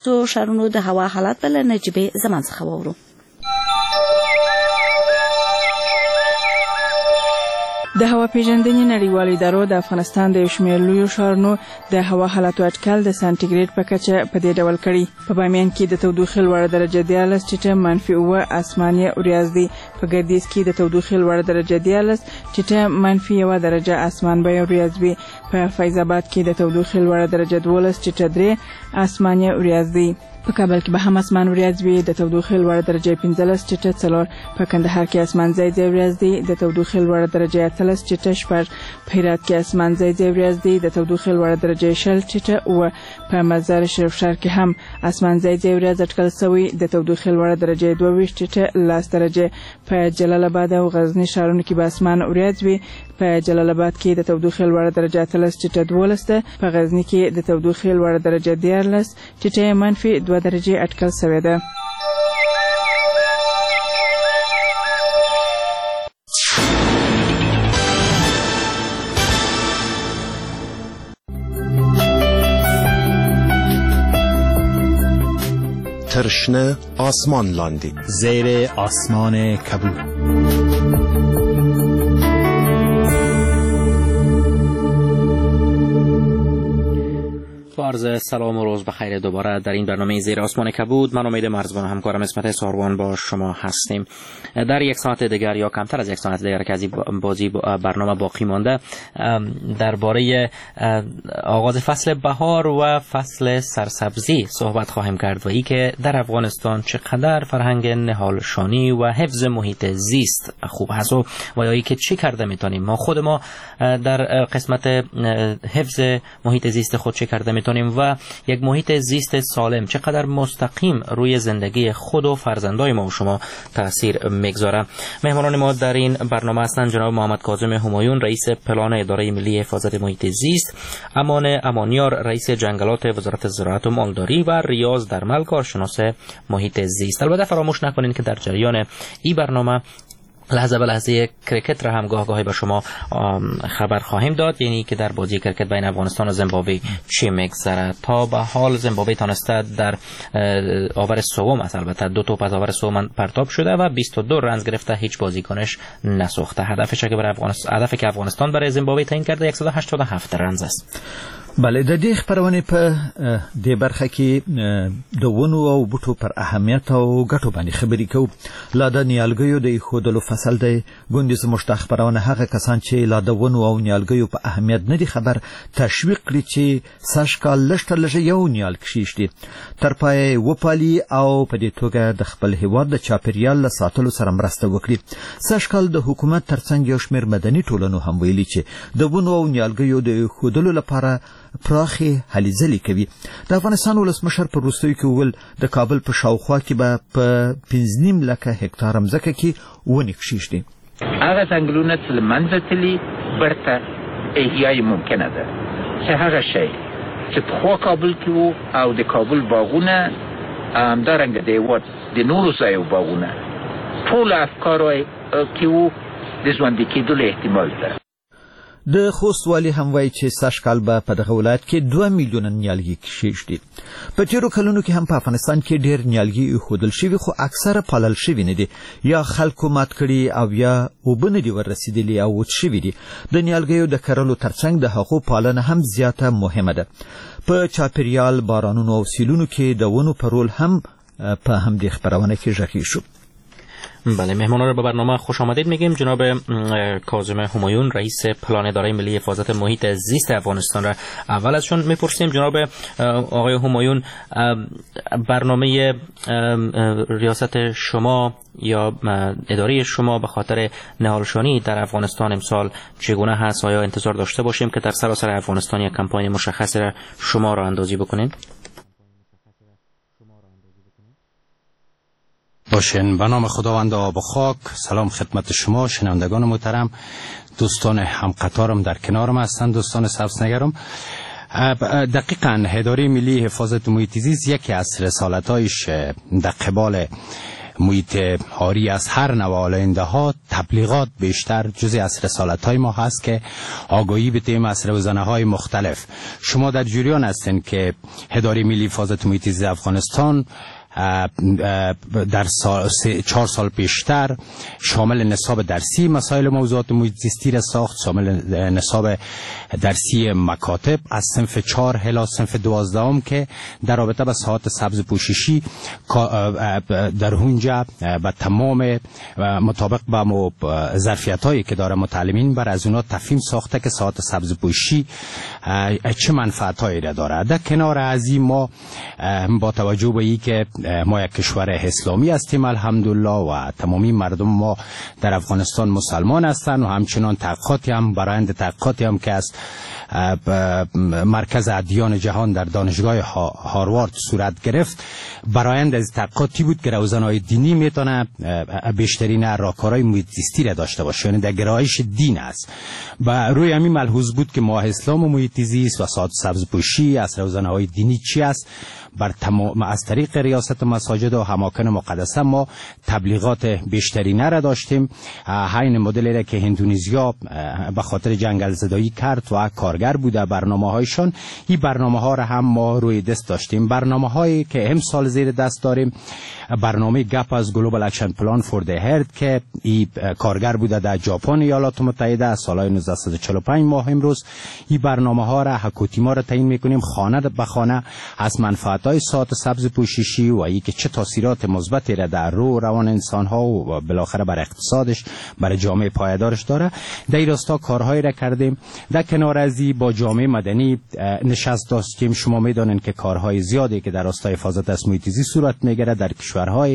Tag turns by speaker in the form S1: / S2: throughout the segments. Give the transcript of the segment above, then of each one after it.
S1: تو شهرونو د هوا حالت بل نجيبه زمان څخه وورو.
S2: د هوا پیژندنې نړیوالې ادارو د افغانستان د شمېر لویو ښارونو د هوا حالت اټکل د سانتیګریډ په کچه په دې ډول کړي. په بامیان کې د تودوخې لوړه درجه 14 ټیټه -9 آسماني وریځ دي. په ګردیز کې د تودوخې لوړه درجه 14 ټیټه -1 درجه آسمان به وریځ وي. په فیض آباد کې د تودوخې لوړه درجه 12 ټیټه 3 آسماني وریځ دي. په کابل کې به هم اسمان وریځ وي. د تودوخې لوړه درجه 15 ټیټه 4. په کندهار کې اسمان ځای ځای وریځ دي. د تودوخې لوړه درجه 13 ټیټه 4. په هرات کې اسمان ځای ځای وریځ دي. د تودوخې لوړه درجه 6 ټیټه 9. په مزار شریف ښار کې هم اسمان ځای ځای وریځ اټکل شوی. د تودوخې لوړه درجه 22 ټیټه 10 درجه. په جلال آباد او غزنی ښارونو کې به اسمان وریځ وي. په جلال آباد کې د تودوخې لوړه درجه 13 ټیټه 12 ده. په غزنی کې د تودوخې لوړه درجه 14 ټیټه -2 درجه اټکل شوی ده.
S3: ترشنه آسمان لاندی
S4: زیر آسمان کبود.
S5: عرض سلام و روز بخیر دوباره در این برنامه زیر آسمان کبود. من امید مرزبان همکارم اسمت ساروان با شما هستیم. در یک ساعت دیگر یا کمتر از یک ساعت دیگر که از بازی برنامه باقی مانده درباره آغاز فصل بهار و فصل سرسبزی صحبت خواهیم کرد و ای که در افغانستان چقدر فرهنگ نهالشانی و حفظ محیط زیست خوب هست و ای که چی کرده میتونیم ما خود ما در قسمت حفظ محیط زیست خود چه کرده میتونیم و یک محیط زیست سالم چقدر مستقیم روی زندگی خود و فرزندای ما و شما تاثیر میگذاره. مهمانان ما در این برنامه هستند جناب محمد کاظم همایون رئیس پلان اداره ملی حفاظت محیط زیست، امان امانیار رئیس جنگلات وزارت زراعت و مالداری و ریاض درمل کارشناس محیط زیست. البته فراموش نکنید که در جریان این برنامه لحظه به لحظه کرکت را هم گاهی به شما خبر خواهیم داد، یعنی که در بازی کرکت بین افغانستان و زیمبابوه چی میگذره. تا به حال زیمبابوه تانسته در آور سوم البته 2 توپ از آور سوم پرتاب شده و 22 رنز گرفته، هیچ بازیکنش نسوخته. هدفی که افغانستان برای زیمبابوه تعیین کرده 187 رنز است.
S4: بله، د دې خبرونه په دې برخه کې د ونو او بوټو پر اهمیت او ګټو باندې خبرې کوو. لا د نیالګیو د ایښودلو فصل دی. ګوندې زموږ د خبرونه هغه کسان چې لا د ونو او نیالګیو په اهمیت نه دي خبر تشویق کړي چې سږ کال لږ تر لږه یو نیال کښېږدي، تر پایه وپالي او په دې توګه د خپل هېواد د چاپېریال له ساتلو سره مرسته وکړي. سږ کال د حکومت ترڅنګ یو شمېر مدني ټولنو هم ویلي چې د ونو او نیالګیو د ایښودلو لپاره پراخې هلې ځلې کوي. د افغانستان ولسمشر په وروستیو کې وویل د کابل په شاوخوا کې به په 5.5 لکه هکتاره مځکه کې ونې کښېږدي.
S6: هغه ځنګلونه چې له منځه تلي بیرته احیای ممکنه ده، چې هغه شی چې پخوا کابل کې وو او د کابل باغونه همدارنګه د هېواد د نورو ځایو باغونه ټول افکارو کې وو د ژوندي کېدلو احتمال ده.
S4: د خوست والي هم وایي چې سږ کال به په دغه ولایت کې 2 میلیونه نیالګي کښېږدي. په تېرو کلونو کې هم په افغانستان کې ډېر نیالګي ایښودل شوي، خو اکثره پالل شوي نه دي، یا خلکو مات کړي او یا اوبه نه دي ورسېدلي او وچ شوي دي. د نیالګیو د کرلو ترڅنګ د هغو پالنه هم زیاته مهمه ده. په چاپېریال، بارانونو او سیلونو کې د ونو په رول هم په همدې خبرونه کې غږی شو.
S5: بله، مهمانان رو به برنامه خوش آمدید میگیم. جناب کاظم همایون رئیس پلان اداره ملی حفاظت محیط زیست افغانستان را اول ازشون میپرسیم. جناب آقای همایون، برنامه ریاست شما یا اداره شما به خاطر نهالشانی در افغانستان امسال چگونه هست؟ آیا انتظار داشته باشیم که در سراسر افغانستان یک کمپاین مشخصی را شما را اندازی بکنید؟
S7: باشین. به نام خداوند آب و خاک، سلام خدمت شما شنوندگان محترم، دوستان همقطارم در کنارم هستند، دوستان سبزنگرم. دقیقاً اداره ملی حفاظت محیط زیست یکی از رسالت‌هایش در قبال محیط آری از هر نوع آلاینده ها تبلیغات بیشتر جزئی از رسالت های ما هست که آگاهی بدیم از روزنه های مختلف. شما در جریان هستین که اداره ملی حفاظت محیط زیست افغانستان در 4 سال پیشتر شامل نصاب درسی مسائل موضوعات محیط زیستی را ساخت، شامل نصاب درسی مکاتب از صنف 4 الی صنف 12 که در رابطه با ساعات سبز پوششی در اونجا به تمام مطابق با ظرفیت هایی که داره متعلمین بر از اونا تفهیم ساخته که ساعات سبز پوششی چه منفعت هایی را داره. در کنار از این ما با توجه به این که ما یک کشور اسلامی هستیم الحمدلله و تمامی مردم ما در افغانستان مسلمان هستند و همچنان تحقیقاتی هم برآیند تحقیقاتی هم که از مرکز ادیان جهان در دانشگاه هاروارد صورت گرفت، برآیند از تحقیقاتی بود که روزنهای دینی میتونه بیشترین راهکارهای محیط زیستی را داشته باشه، یعنی در گرایش دین است. و روی همین ملحوظ بود که ماه اسلام و محیط زیست و ساعت سبز پوشی از روزنهای دینی چی است بر تمام از طریق ریاست مساجد و اماکن مقدسه ما تبلیغات بیشترینه را داشتیم. همین مدلی را که اندونزیا به خاطر جنگل زدایی کرد و کارگر بوده برنامه‌هایشان، این برنامه‌ها را هم ما روی دست داشتیم. برنامه‌هایی که امسال زیر دست داریم، برنامه گپ از گلوبال اکشن پلان فور دی هرت که این کارگر بوده در ژاپن ایالات متحده از سال 1945 ماه امروز. این برنامه‌ها را حکومتی را تعیین می‌کنیم خانه به خانه از منفعت‌های ساعت سبز پوششی و اینکه چه تاثیرات مثبتی را در روان انسان‌ها و بالاخره بر اقتصادش برای جامعه پایدارش داره. در این راستا کارهایی را کردیم. در کنار از این با جامعه مدنی نشست داشتیم. شما می‌دانید که کارهای زیادی که در راستای حفاظت از محیط زیست صورت می‌گیرد در کشورهای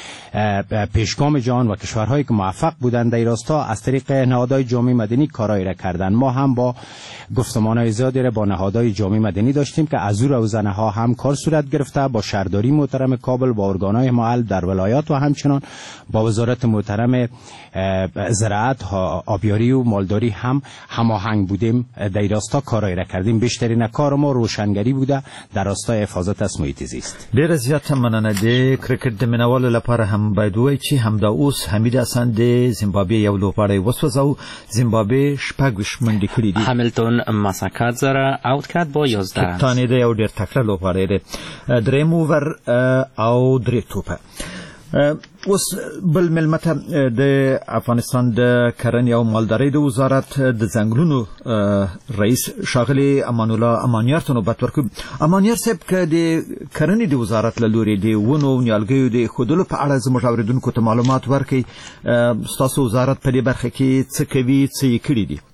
S7: پیشگام جهان و کشورهایی که موفق بودند در این راستا از طریق نهادهای جامعه مدنی کارایی را کردن. ما هم با گفتمان‌های زیادی را با نهادهای جامعه مدنی داشتیم که از او روزنه‌ها هم کار صورت گرفته، با شهرداری محترم کابل، با ارگان‌های محل در ولایات و همچنان با وزارت محترم زراعت، آبیاری و مالداری هم هماهنگ بودیم. در این راستا کارایی را کردیم. بیشترین کار ما روشنگری بوده در راستای حفاظت از محیط زیست.
S4: ډېر زیات مننه. د کرکټ د مینوالو لپاره هم باید وایي چې همدا اوس حمید حسن د زیمبابوې یو لوبغاړی وسوځاو. زیمبابوې 26 منډې کړې دي.
S5: همیلتون ماساکادزه اوت کرد با 11 رن.
S4: کپتان دی یو ډېر تکړه لوبغاړی دی. دریم اوور او درې توپه. اوس بل ملمته د افغانستان د کرنې او مالدارۍ د وزارت د ځنګلونو رئیس ښاغلی امان الله امانیار ته نوبت ورکوي. امانیار صاحب که د کرنې د وزارت له لورې د ونو او نیالګیو د ایښودلو په اړه زموږ اورېدونکو ته معلومات ورکړئ. ستاسو وزارت په دې برخه کې څه کوي، څه یې کړي دي؟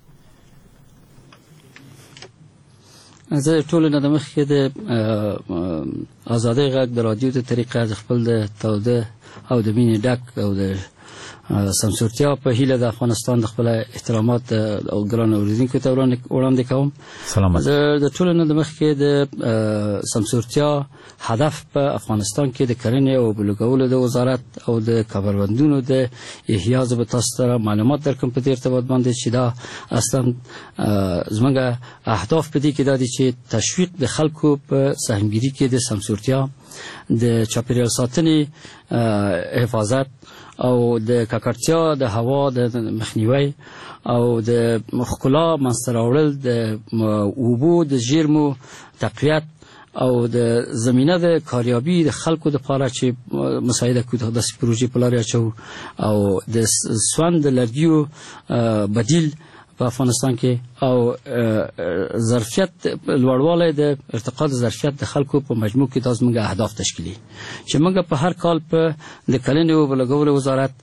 S8: زه ټولو نه د مخکې د ازادۍ غږ د رادیو د طریقه از خپل د توده او د مینې ډک او د سمسورتیا په هیله د افغانستان د خپل احترامات او ګران اوریدونکو ته وړاندې کوم.
S4: سلامت.
S8: د ټولو نه د مخکې د سمسورتیا هدف په افغانستان کې د کرنې او بلوغولو د وزارت او د کبربندونو د احیا زه به تاسو ته معلومات درکم په دې ارتباط باندې چې دا اصلا زموږ اهداف په دې کې دا دي چې تشویق د خلکو په سهمګیري کې د سمسورتیا، د چاپیریال ساتنې حفاظت او د ککړتیا د هوا د مخنیوي او د ښکلا منځته راوړل، د اوبو د زیرمو تقویت او د زمینه د کاریابي د خلکو د لپاره چې مساعده کوي د پروژې په لارې اچو او د سوند د لرګیو بدیل په افغانستان کې او ظرفیت لوړوالی د ارتقا د ظرفیت د خلکو په مجموع کې دا زموږ اهداف تشکیلي چې موږ په هر کال په د کرنې او بلوغولو وزارت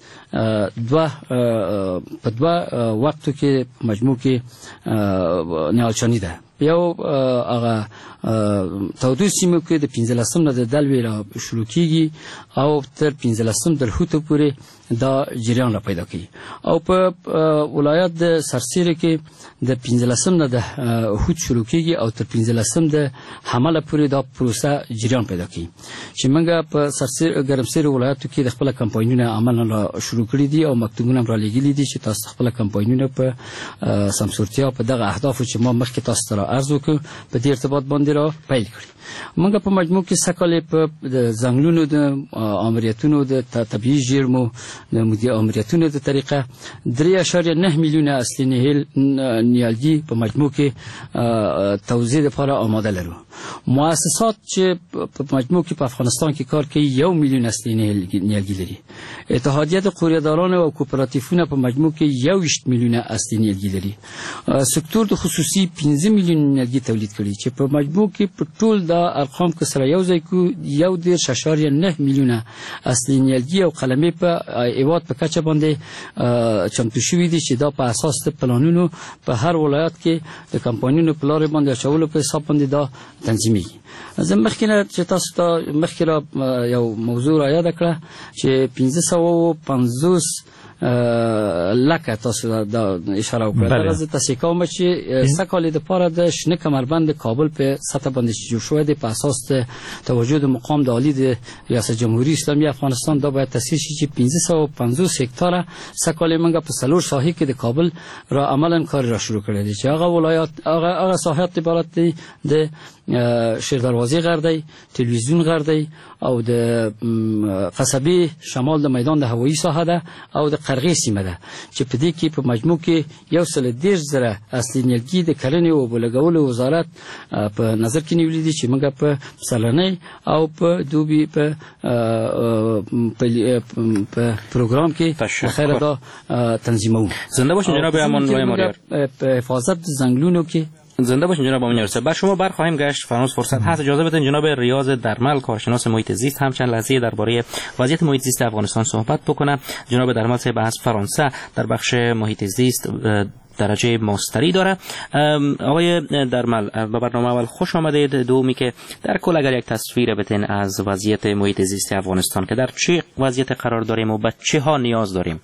S8: په دوه وختو کې مجموع کې نیالچنی ده. یو هغه تودو سیمو کې د 15 نه د دلوي را شروع کیږي او تر 15 د هوتو پورې دا جریان را پیدا کوي او په ولایت د سرسیر کې د 15 نه د هوت شروع کیږي او تر 15 د حمله پورې دا پروسه جریان پیدا کوي چې موږ په سرسیر ګرمسیر ولایتو کې د خپل کمپاینونه عمل را شروع کړی دي او مکتوبونه را لګیلي دي چې تاسو خپل کمپاینونه په سمسورتیا په دغه اهداف چې ما مخکې تاسو ته عرض وکړو په دې ارتباط باندې را پیل کړی. موږ په مجموع کې سکه‌ل په ځنګلونو د امریتونو د طبيعي ژیرمو د امریتونو د طریقه 3.9 میلیونه اصلي نیالګي په مجموع کې توزیع لپاره آماده لرو. مؤسسات چې په مجموع کې په افغانستان کې کار کوي 1 میلیون اصلي نیالګي لري. اتحادیه د قوریداران او کوپراتیفونه په مجموع کې 1 میلیونه اصلي نیالګي لري. سکتور د خصوصي 15 میلیون نیالګي تولید کړي چې په مجموع کې په ټول د ارقام کې سره یو ځای کو 1.9 میلیونه اصلي نیالګي او قلمي په ایواد په کچه باندې چمتو شوي دي چې دا په اساس د پلانونو په هر ولایت کې د کمپاینونو په لارې باندې اچولو په حساب باندې دا تنظیمي. زه مخکې چې تاسو ته مخکې یو موضوع را یاد کړه چې 550 لکه تاسو دا اشاره وکړه. زه تاسو کوم چې سکه‌ل د پاره د شنه کمربند کابل په سطح باندې جوړ شوی دی په اساس د توجه د مقام د عالی د ریاست جمهوریت اسلامي افغانستان دا باید تاسیس شي چې 550 هکتاره سکه‌ل منګه په سلور ساحې کې د کابل را عملاً کار را شروع کړی دی چې هغه ولایت هغه ساحات عبارت دي د شیر دروازې غر دی، تلویزیون غر دی او د قصبې شمال د میدان د هوایی ساحه ده او د قرغې سیمه ده چې په دې کې په مجموع کې 1.1 اصلي نیالګي د کرنې او بلګولو وزارت په نظر کې نیولې دي چې موږ په سالنۍ او په دوبي په پروګرام کې خیر دا تنظیمو.
S5: زنده باشین جناب امان لای ماریار.
S8: په حفاظت زنگلونو کې
S5: زنده باشین جناب امان لای. بر شما برخواهیم گشت. فرانوس فرصت هست اجازه بدین جناب ریاض درمل کارشناس محیط زیست هم چند لحظه درباره وضعیت محیط زیست افغانستان صحبت بکنه. جناب درمل صاحب از فرانسه در بخش محیط زیست درجه ماستری داره. آقای درمل به برنامه اول خوش آمدید. دومی که در کل اگر یک تصویر بدین از وضعیت محیط زیست افغانستان که در چه وضعیت قرار داریم و به چه ها نیاز داریم؟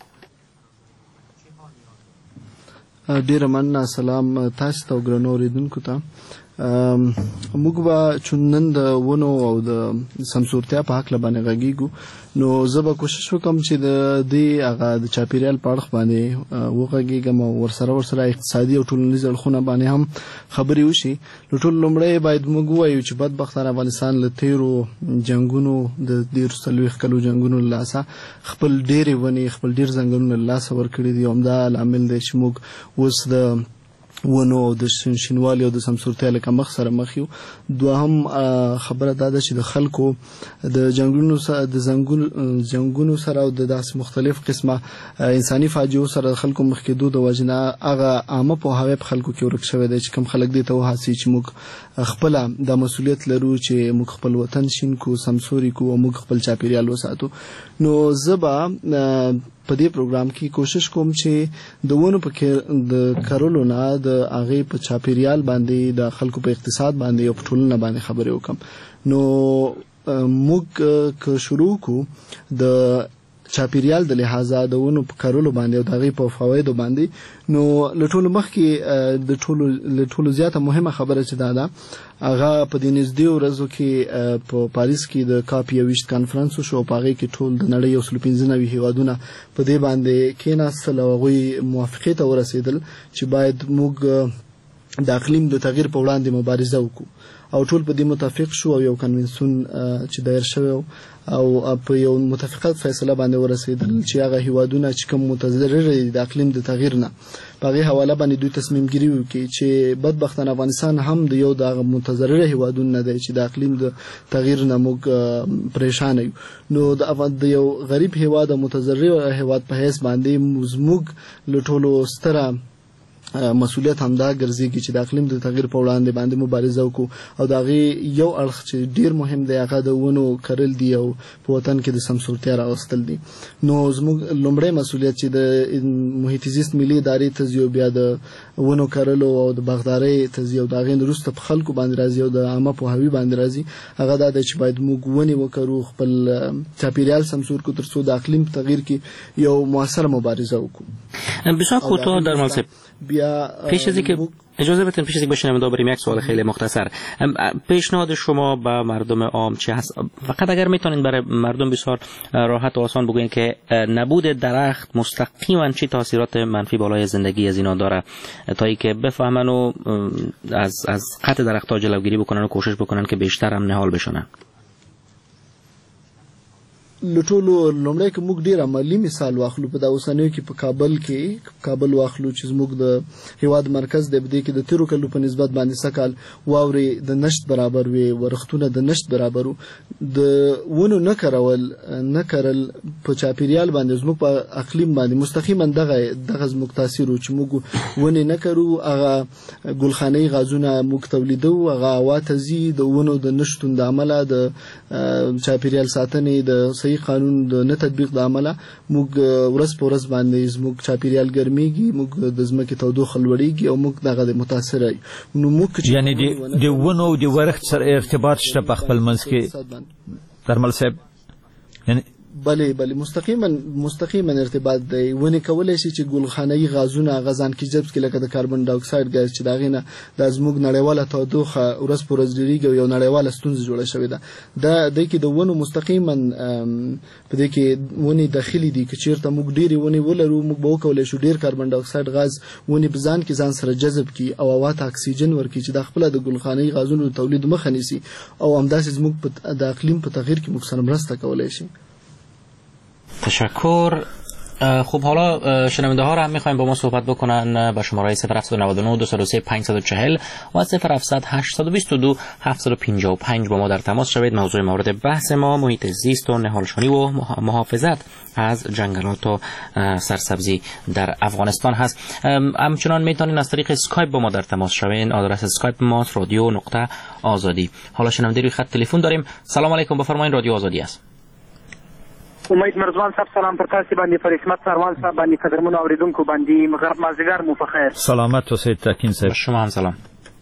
S9: ډیره مننه. سلام تاسو ته ګرانو اوریدونکو ته. موږ به چونن د ونو او د سمسورتیا په حق باندې غږیږو. نو زه به کوشش وکم چې د دې هغه د چاپیریال په اړه باندې وغږیږم او ورسره اقتصادي او ټولنیز اړخونه باندې هم خبرې وشي. نو ټول لومړی باید موږ ووایو چې بدبختانه افغانستان له تیرو جنگونو د 40 کلو جنگونو له لاسه خپل ډېرې ونې خپل ډېر ځنګلونه له لاسه ورکړي دي. همدا لامل دی چې موږ اوس د ونو او د شینوالي او د سمسورتیا له کمښت سره مخ یو. دوهم خبره دا ده چې د خلکو د جنګونو سره او د داسې مختلف قسمه انساني فاجعو سره خلکو مخ کېدو د وجنه هغه عامه پوهاوی په خلکو کې ورک شوی دی چې کم خلک دې ته وهڅي چې موږ خپل د مسولیت لرو چې موږ خپل وطن شین کو سمسوري کو او موږ خپل چاپیریال وساتو. نو زبا په دې پروګرام کې کوشش کوم چې د ونو په د کرلو نه د هغه په چاپیریال باندې د خلکو په اقتصاد باندې او په ټولنه باندې خبرې وکم. نو موږ که شروع کو د چاپیریال د لحاظه د ونو په کرلو باندې او د هغه په فوایدو باندې، نو لټول مخکې د ټولو زیاته مهمه خبره چې دا ده هغه په دې نږدې ورځو کې په پاریس کې د کاپ 21 کانفرنس شو. په هغه کې ټول د نړۍ 115 هیوادونه په دې باندې کېناستل او هغوی موافقې ته ورسېدل چې باید موږ د اقلیم د تغییر په وړاندې مبارزه وکړو او ټول په دې متفق شو او یو کنونسیون چې دایر شوی او په یو متفقه فیصله باندې ورسېدل چې هغه هیوادونه چې کوم متضرر دي د اقلیم د تغییر نه په هغه حواله باندې دوی تصمیم ګیری وکړي چې بدبختانه افغانستان هم د یو د متضرر هیوادونو نه دی چې د اقلیم د تغییر نه موږ پریشان یو. نو د یو غریب هیواد او متضرر هیواد په حیث باندې موږ له ټولو ستره مسؤلیت هم دا ګرځي چې د اقلیم د تغییر په وړاندې باندې مبارزه وکړو او دا غي یو اړخ چې ډیر مهم دی هغه د ونو کرل دی او په وطن کې د سمسورتیا راوستل دي. نو زموږ لومړی مسؤلیت چې د محیط زیست ملي ادارې تزیو بیا د ونو کرلو او د باغدارۍ تزیو دا غي وروسته په خلکو باندې راځي او د عامه پوهاوی باندې راځي. هغه دا چې باید موږ ونې وکړو خپل چاپیریال سمسور کو ترڅو د اقلیم تغییر کې یو موثر مبارزه وکړو.
S5: بسیار کوتاه در مال
S9: بیا یا
S5: پیش از اینکه اجازه بدید پیش از اینکه بشینم بریم یک سوال خیلی مختصر. پیشنهاد شما به مردم عام چه هست؟ فقط اگر میتونید برای مردم بسیار راحت و آسان بگوین که نبود درخت مستقیما چه تاثیرات منفی بالای زندگی از اینا داره تا اینکه بفهمن و از قطع درخت‌ها جلوگیری بکنن و کوشش بکنن که بیشتر هم نهال بشن.
S9: لټولو لومړی که موږ ډیر عملی مثال واخلو په دا اوسنیو کې په کابل واخلو چې زموږ د هیواد مرکز د بده کې د تیرو کلو په نسبت باندې سکال واوري د نشت برابر وي ورختونه د نشت برابرو د ونو نه کرل په چاپیریال باندې زموږ په اقلیم باندې مستقیما دغه زموږ تاثیر او چې موږ ونې نه کرو هغه ګلخانه‌ای غازونه موږ تولیدو هغه هوا تزي د ونو د نشتون د عمله د چاپیریال ساتنې د قانون د نه تطبیق د عمله موږ ورځ په ورځ باندې زموږ چاپیریال ګرميږي موږ د ځمکې تودوخه لوړیږي او موږ دغه متاثر یو نو موږ
S4: یعنی د ونو او د ورښت سره ارتباط شته په خپل منځ کې درمل صاحب یعنی
S9: بله مستقیما ارتباط دی ونی کولای شي چې ګلخانه‌ای غازونه غزان کې جذب کړي لکه د کاربن ډای اکساید غاز چې داغینه د زموږ نړیواله تودوخه ورځ په ورځ ډیریږي او یو نړیواله ستونزه جوړه شوې ده د کې د ونو مستقیما په دې کې ونی داخلي دي چې چیرته موږ ډیری ونی ولرو موږ به وکولای شو ډیر کاربن ډای اکساید غاز ونی بزان کې ځان سره جذب کړي او هوا ته اکسیجن ورکړي چې د خپل د ګلخانه‌ای غازونو تولید مخه نیسي او همداسې زموږ د اقلیم په تغییر کې موږ سره مرسته کولای شي.
S5: تشکر. خب حالا شنونده ها رو هم میخوایم با ما صحبت بکنن با شماره 0799 203 540 و 0700 822 755 با ما در تماس شوید. موضوع مورد بحث ما محیط زیست و نهالشانی و محافظت از جنگلات و سرسبزی در افغانستان هست. همچنان میتونین از طریق اسکایپ با ما در تماس شوین. آدرس اسکایپ ما رادیو.آزادی. حالا شنونده روی خط تلفن داریم. سلام علیکم، بفرمایید، رادیو آزادی است.
S10: امید مرزوان صاحب سلام پر تاسو باندې پر حکمت سروان صاحب باندې قدرمنو اوریدونکو باندې مغرب مازیګر مو په خیر.
S4: سلامت اوسئ تکین صاحب.
S5: شما هم سلام.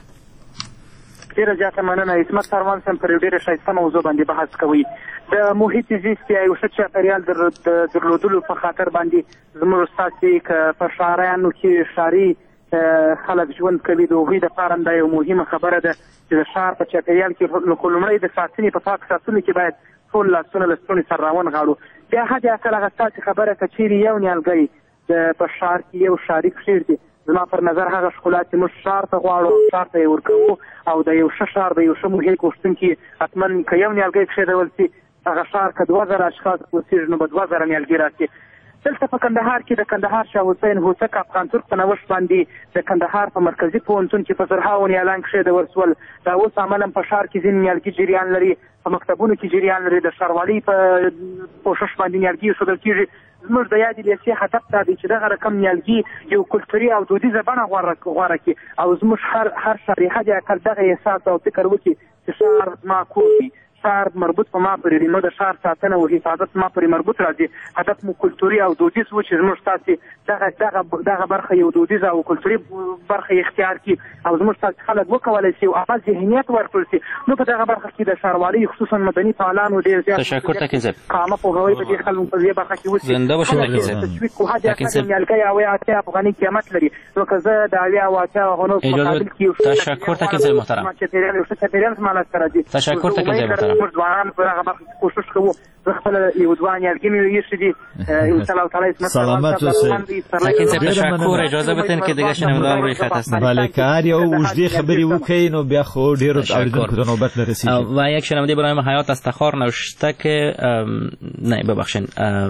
S10: ډیره زیاته مننه. حکمت سروان صاحب پر ډیره ښایسته موضوع باندې بحث کوي. د محیط زیست یا یو ښه چاپیریال درلودلو په خاطر باندې زموږ استاد که په ښاریانو کې ښاري خلک ژوند کوي د هغوی دپاره دا یو مهمه خبره ده چې د ښار په چاپیریال کې لومړی د ساتنې په پاک ساتلو کې باید ټول لاسونه له ستوني سره راونغاړو. بیا حد اقل هغه ستاسې خبره که چیرې یو نیالګی په ښار کې یو ښاري کښېږدي، زما پر نظر هغه ښکلا چې موږ ښار ته غواړو ښار ته یې ورکوو او د یو ښه ښار د یو ښه محیط غوښتونکي حتما که یو نیالګی کښېږدول شي هغه ښار که 2000 اشخاص اوسېږي نو به 2000 نیالګي راشي. دلته په کندهار کې د کندهار شاه حسین هوتک افغان ترک په نوښت باندې د کندهار په مرکزي پوهنتون کې په زرهاوو نیالان کښېښودل شول. دا اوس عملا په ښار کې ځینې نیالګي جریان لري، په مکتبونو کې جریان لري، د ښاروالۍ په کوښښ باندې نیالګي ایښودل کېږي. زموږ د یادې لیسې هدف دا دی چې دغه رقم نیالګي یو کلتوري او دودیزه بڼه غوره کړي او زموږ هر ښاري حد اقل دغه احساس او فکر وکړي چې ښار زما کور دی، ښار مربوط په ما پورې نو د ښار ساتنه او حفاظت ما پورې مربوط راځي. هدف مو کلتوري او دودیز و چې زموږ تاسې دغه برخه یو دودیزه او کلتوري برخه اختیار کړي او زموږ تاسې خلک وکولی شي او هغه ذهنیت ورکړل شي. نو په دغه برخه کې د ښاروالۍ خصوصا مدني فعالانو ډېر زیات
S5: تشکر تکین صاحب.
S10: عامه پوهاوی په دې خلکو په دې برخه کې وشي.
S5: زنده باشید تکین صاحب.
S10: تشویق خو حد اقل نیالګی او اتیا افغاني قیمت لري. نو که زه د اویا او اتیا افغانو په مقابل کې
S5: تشکر تکین صاحب محترم.
S10: چاپیریال زما لاسته راځي.
S5: تشکر تکین صاحب محترم.
S10: هغه برخه کوشش کوو زه خپل یو دوه نیالګي مې ایښي دي ان شاء الله تعالی.
S4: سلامت اوسئ.
S5: تکین صاحب تشکر. اجازه بدین که دیگه شنوندگان روی خط هستن.
S4: بله کار یو اوږدې خبرې وکړئ نو بیا خو ډېرو اوریدونکو ته نوبت نرسیږي.
S5: و یک شنونده به نام حیات استخار نوشته که نه ببخشین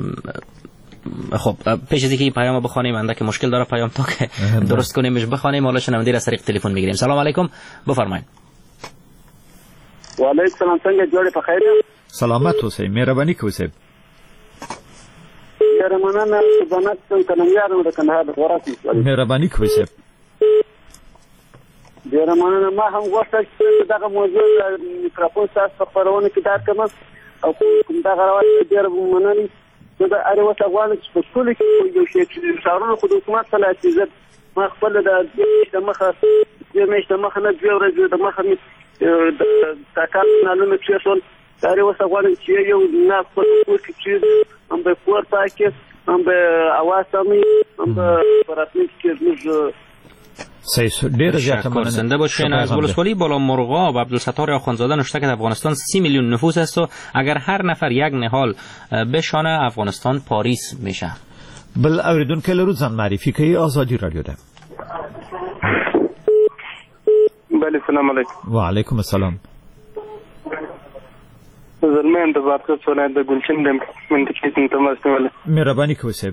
S5: خب پیش از اینکه پیامو بخونیم اندک مشکل داره پیام تا که درست کنیمش بخونیم. حالا شنونده را از طریق تلفن میگیریم. سلام علیکم، بفرمایید.
S11: و علیکم سلام، څنګه جوړ په خیر؟
S4: سلامت اوسئ، مهرباني کوئ صاحب.
S11: ډېره مننه. سبحانت کلنګار د کندهار د وراسي.
S4: مهرباني کوئ صاحب.
S11: ډېره مننه. ما هم غوښتل چې دغه موضوع د میکروفون تاسو په خپرونه کې دار کړم او کوم دغه راوړل ډېر مننه. زه د اړ وسه غواړم چې په ټول کې یو شی چې شاورونو خو د حکومت سره چې ما خپل د مخه نه دوه ورځې د مخه د تاکار نالونه چې ټول داري وسه غواړم چې یو نه په کور کې چې هم به کور پاکي هم به اواز سمي هم به پراتنیک کې موږ
S4: ډیر زیاته
S5: مننه باشین. از ولسوالی بالا مرغاب عبدالستار آخوندزاده نوشته که افغانستان 30 میلیون نفوس است و اگر هر نفر یک نهال بشانه افغانستان پاریس میشه.
S4: بل اوریدونکو لرو ځان معرفي کوي آزادی رادیو ده.
S12: بله سلام علیکم.
S4: و علیکم السلام.
S12: زلمه د بارکه سونه د ګلشن د منطقې تماس نیول.
S4: مهرباني کوئ صاحب.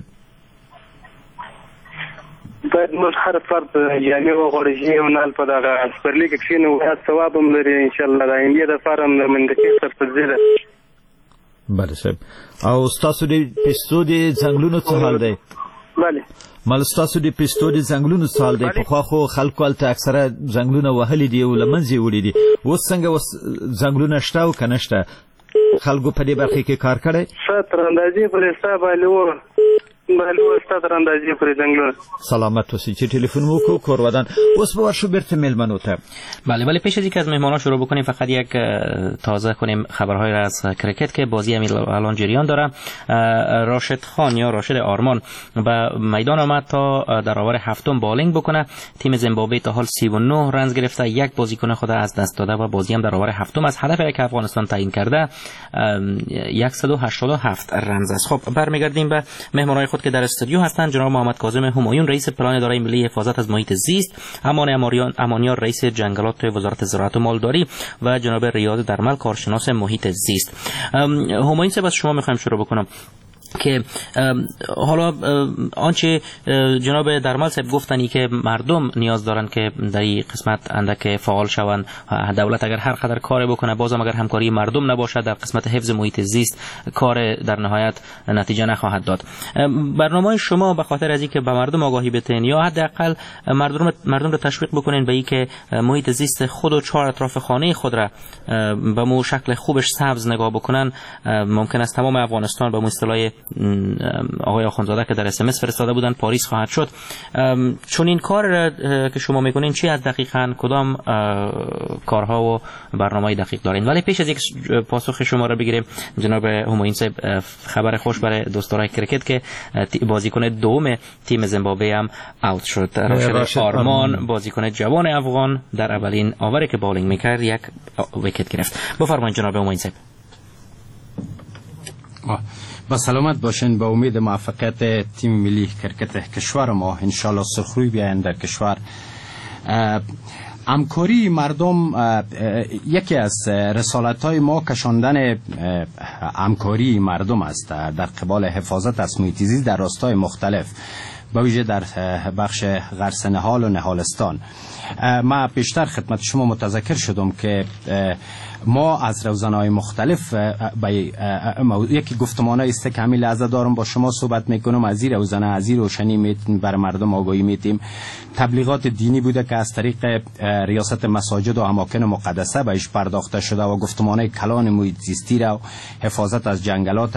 S12: باید موږ هر فرد یعنی وغوړی او نال په دغه سپرلیګ کې نو ثواب هم لري ان شاء الله. د انډیا د فارم د منطقې سره تزيده.
S4: بله صاحب. او تاسو د پستو د ځنګلونو څه حال دی؟
S12: بله.
S4: مال تاسو د پستو د ځنګلونو څه حال دی؟ په خو خلکو الته اکثره ځنګلونه وهلي دي او لمنځي وړي دي. اوس څنګه ځنګلونه شته او کنه شته؟ خلکو په دې برخه کې کار کړی؟
S12: تر اندازې پر حساب الو ستاسو اندازې پر ځنګلونه.
S4: سلامت اوسئ. چې ټلیفون مو کو کور ودان. اوس به ورشو برته میلمنو ته.
S5: بله پیش از اینکه از مهمانا شروع بکنیم فقط یک تازه کنیم خبرهای را از کرکت که بازی الان جریان داره. راشد خان یا راشد آرمان به میدان آمد تا در آور هفتم بالینگ بکنه. تیم زیمبابوه تا حال 39 رنز گرفته، یک بازیکن خود از دست داده و بازی هم در آور هفتم از هدفی که افغانستان تعیین کرده 187 رنز است. خب برمیگردیم به مهمانای خود که در استودیو هستند. جناب محمد کاظم همایون رئیس پلان اداره ملی حفاظت از محیط زیست، امان امانیار رئیس جنگلات وزارت زراعت و مالداری و جناب ریاض درمل کارشناس محیط زیست. همایون صاحب از شما میخوایم شروع بکنم که حالا آنچه جناب درمل صاحب گفتنی که مردم نیاز دارن که در این قسمت اندک فعال شوند، دولت اگر هر قدر کار بکنه بازم اگر همکاری مردم نباشه در قسمت حفظ محیط زیست کار در نهایت نتیجه نخواهد داد. برنامه شما به خاطر از اینکه به مردم آگاهی بتین یا حداقل مردم رو تشویق بکنین به اینکه محیط زیست خود و چهار اطراف خانه خود را به مو شکل خوبش سبز نگاه بکنن، ممکن است تمام افغانستان به اصطلاح آقای آخوندزاده که در SMS فرستاده بودن پاریس خواهد شد. چون این کار که شما میکنین چی از دقیقاً کدام کارها و برنامه‌ای دقیق دارین؟ ولی پیش از یک پاسخ شما را بگیریم جناب همایون صاحب، خبر خوش برای دوستان کرکت که بازیکن دوم تیم زیمبابوه هم اوت شد. راشد آرمان بازیکن جوان افغان در اولین آوری که بالینگ میکرد یک ویکت گرفت. بفرمایید جناب همایون صاحب.
S7: با سلامت باشین. با امید موفقیت تیم ملی کرکت کشور ما انشالله سرخروی بیاین در کشور. همکاری مردم یکی از رسالت‌های ما کشاندن همکاری مردم است در قبال حفاظت از محیط زیست در راستای مختلف، به ویژه در بخش غرس نهال و نهالستان. ما بیشتر خدمت شما متذکر شدم که ما از روزنهای مختلف یکی گفتمانه است که همین لحظه دارم با شما صحبت میکنم، از این روزنه از این روشنی میتیم بر مردم آگاهی میتیم. تبلیغات دینی بوده که از طریق ریاست مساجد و اماکن مقدسه بهش پرداخته شده و گفتمانه کلان محیط زیستی را حفاظت از جنگلات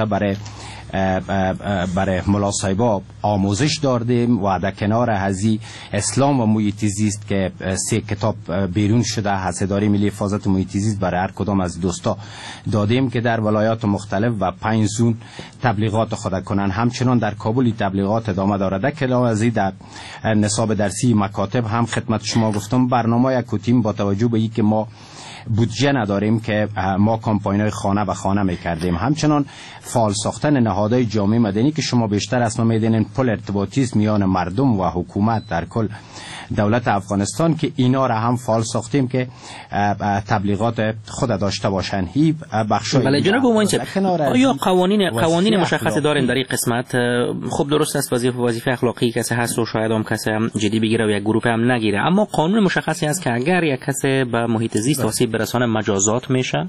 S7: برای ملا صاحبا آموزش دادیم و در کنار هزی اسلام و محیط زیست که 3 کتاب بیرون شده از اداره ملی حفاظت محیط زیست برای هر کدام از دوستا دادیم که در ولایات مختلف و 5 زون تبلیغات خود کنن. همچنان در کابل تبلیغات ادامه دارد که علاوه در نصاب درسی مکاتب هم خدمت شما گفتم برنامه یک تیم با توجه به اینکه ما بودجه نداریم که ما کمپاین‌های خانه به خانه می‌کردیم. همچنان فعال ساختن نهادهای جامعه مدنی که شما بیشتر از ما می‌دونین پل ارتباطی است میان مردم و حکومت در کل دولت افغانستان که اینا را هم فعال ساختیم که تبلیغات خود داشته باشن. هی بخشای
S5: بله جناب همایون صاحب، آیا قوانین مشخصی دارین در این قسمت؟ خب درست است وظیفه اخلاقی کسی هست و شاید هم کسی هم جدی بگیره و یک گروه هم نگیره، اما قانون مشخصی هست که اگر یک کسی به محیط زیست آسیب برسانه مجازات میشه؟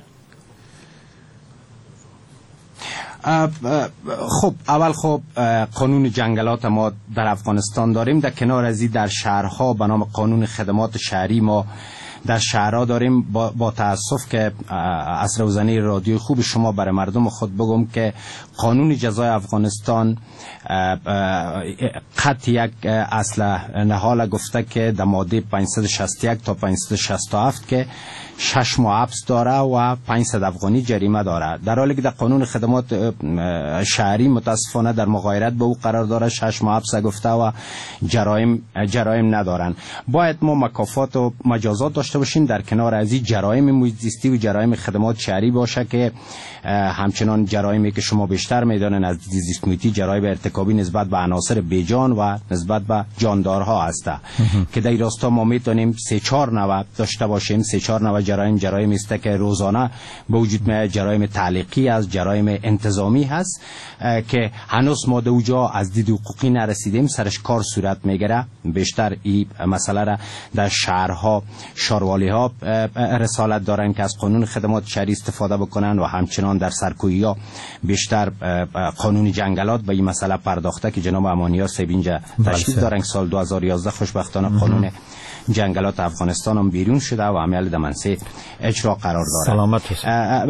S7: خب اول قانون جنگلات ما در افغانستان داریم. در کنار از این در شهرها به نام قانون خدمات شهری ما در شهرها داریم. با تاسف که از روزنه رادیو خوب شما برای مردم خود بگم که قانون جزای افغانستان خط یک اصل نهال گفته که در ماده 561 تا 567 که 6 ماه حبس داره و 500 افغانی جریمه داره، در حالی که در قانون خدمات شهری متاسفانه در مغایرت به او قرار داره 6 ماه حبس گفته و جرایم ندارن. باید ما مکافات و مجازات داشته باشیم در کنار از این جرایم محیط زیستی و جرایم خدمات شهری باشه که همچنان جرایمی که شما بیشتر میدانن از زیست محیطی جرایم ارتکابی نسبت به عناصر بیجان و نسبت به جاندارها است که در راستا ما میتونیم 3-4 نوع داشته باشیم. 3-4 نوع جرایم است که روزانه به وجود میاد. جرایم تعلیقی از جرایم انتظامی هست که هنوز ما در اونجا از دید حقوقی نرسیدیم، سرش کار صورت میگیره. بیشتر این مسئله را در شهرها شاروالی ها رسالت دارن که از قانون خدمات شهری استفاده بکنن و همچنان در سرکویی ها بیشتر قانون جنگلات به این مسئله پرداخته که جناب امانیار صاحب اینجا تشریف دارن. سال 2011 خوشبختانه قانون جنگلات افغانستان هم بیرون شده و عمل در منصه اجرا قرار داره.
S4: سلامت.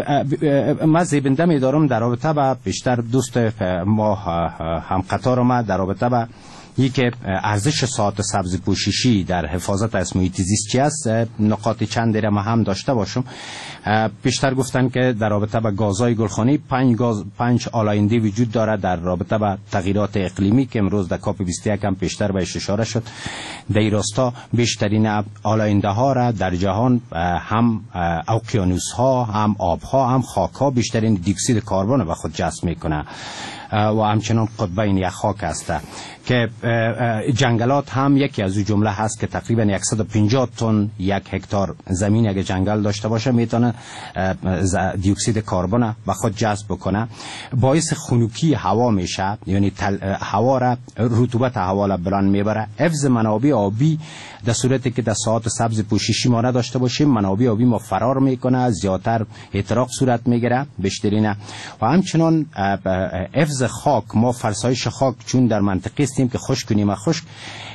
S7: من زیبنده می‌دارم در رابطه با بیشتر دوست ما هم قطار ما در رابطه با که ارزش ساعت سبز پوششی در حفاظت از محیط زیست چی است، نقاط چند را ما هم داشته باشم. بیشتر گفتن که در رابطه با گازهای گلخانی 5 آلاینده وجود داره در رابطه با تغییرات اقلیمی که امروز در کاپ 21 هم بیشتر بهش اشاره شد. در این راستا بیشترین آلاینده ها را در جهان هم اقیانوس ها، هم آب ها، هم خاک ها بیشترین دی اکسید کربن به خود جذب میکنه و همچنان قطبین یک خاک است که جنگلات هم یکی از او جمله هست که تقریبا 150 تن یک هکتار زمین اگه جنگل داشته باشه میتونه دی اکسید کربن به خود جذب بکنه. باعث خنکی هوا میشه، یعنی هوا را رطوبت هوا را بلند میبره. حفظ منابع آبی در صورتی که در ساعت سبز پوششی ما نداشته باشیم منابع آبی ما فرار میکنه، زیادتر احتراق صورت میگیره بیشترین. و همچنان حفظ خاک، ما فرسایش خاک چون در منطقه استیم که خشک کنیم خشک،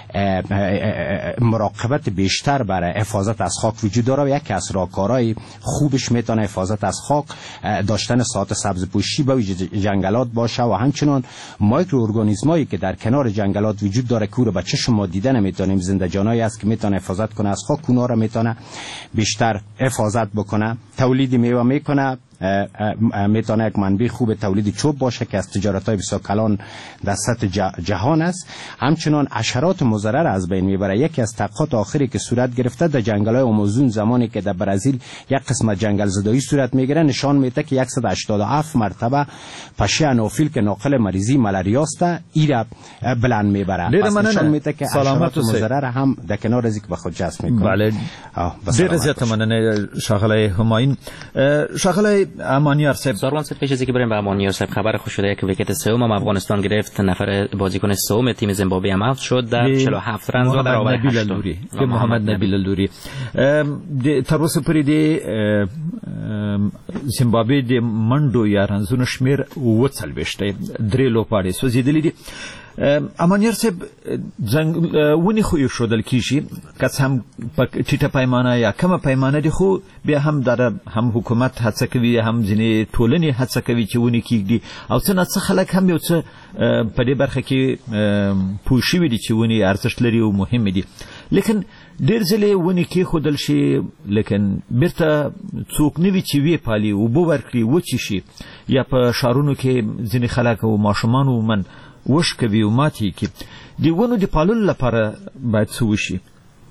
S7: مراقبت بیشتر برای حفاظت از خاک وجود داره و یکی از راهکارهای خوبش میتونه حفاظت از خاک داشتن ساعت سبز پوشی به جنگلات باشه و همچنان مایکرو ارگانیسمایی که در کنار جنگلات وجود داره که رو به چشم ما دیده نمیتونیم، زنده جانایی است که میتونه حفاظت کنه از خاک، اونا رو میتونه بیشتر حفاظت بکنه. تولید میوه میکنه، میتونه یک منبع خوب تولید چوب باشه که از تجارت‌های بسیار کلان در سطح جهان است. همچنان حشرات مضر از بین میبره. یکی از تحقیقات آخری که صورت گرفته در جنگل‌های آمازون زمانی که در برزیل یک قسمت جنگل زدایی صورت میگیره نشان میده که 187 مرتبه پشه انوفیل که ناقل مریضی ملاریا است ایرا بلند میبره. پس نشان میده که حشرات مضر هم در کنار از اینکه به خود جذب میکنه.
S4: بله. ډیر زیات مننه شاغله همایون. شاغله امانیار صاحب،
S5: سروان صاحب پیش از اینکه بریم به امانیار صاحب، خبر خوش شده که ویکت سوم هم افغانستان گرفت. نفر بازیکن سوم تیم زیمبابوه هم حذف شد در 47 رن و برابر 8
S4: محمد نبیل الدوری. تر اوسه پورې د زیمبابوه د منډو یا رنزونو شمیر 40 درې لوبغاړي سوځېدلي دي. امانیار صاحب، ونې خو ایښودل کیږي که څه هم په ټیټه پیمانه یا کمه پیمانه دي، خو بیا هم دغه هم حکومت هڅه کوي، هم ځینې ټولنې هڅه کوي چې ونې کیږدي او څه ناڅه خلک هم یو څه په دې برخه کې پوه شوي دي چې ونې ارزښت لري او مهمې دي. لیکن ډېر ځلې ونې کېښودل شي لیکن بیرته څوک نه وي چې ویې پالي، اوبه ورکړي، وچې شي، یا په ښارونو کې ځینې خلک او ماشومان عموماً وش کوي او ماتې کوي. د ونو د پاللو لپاره باید څه وشي؟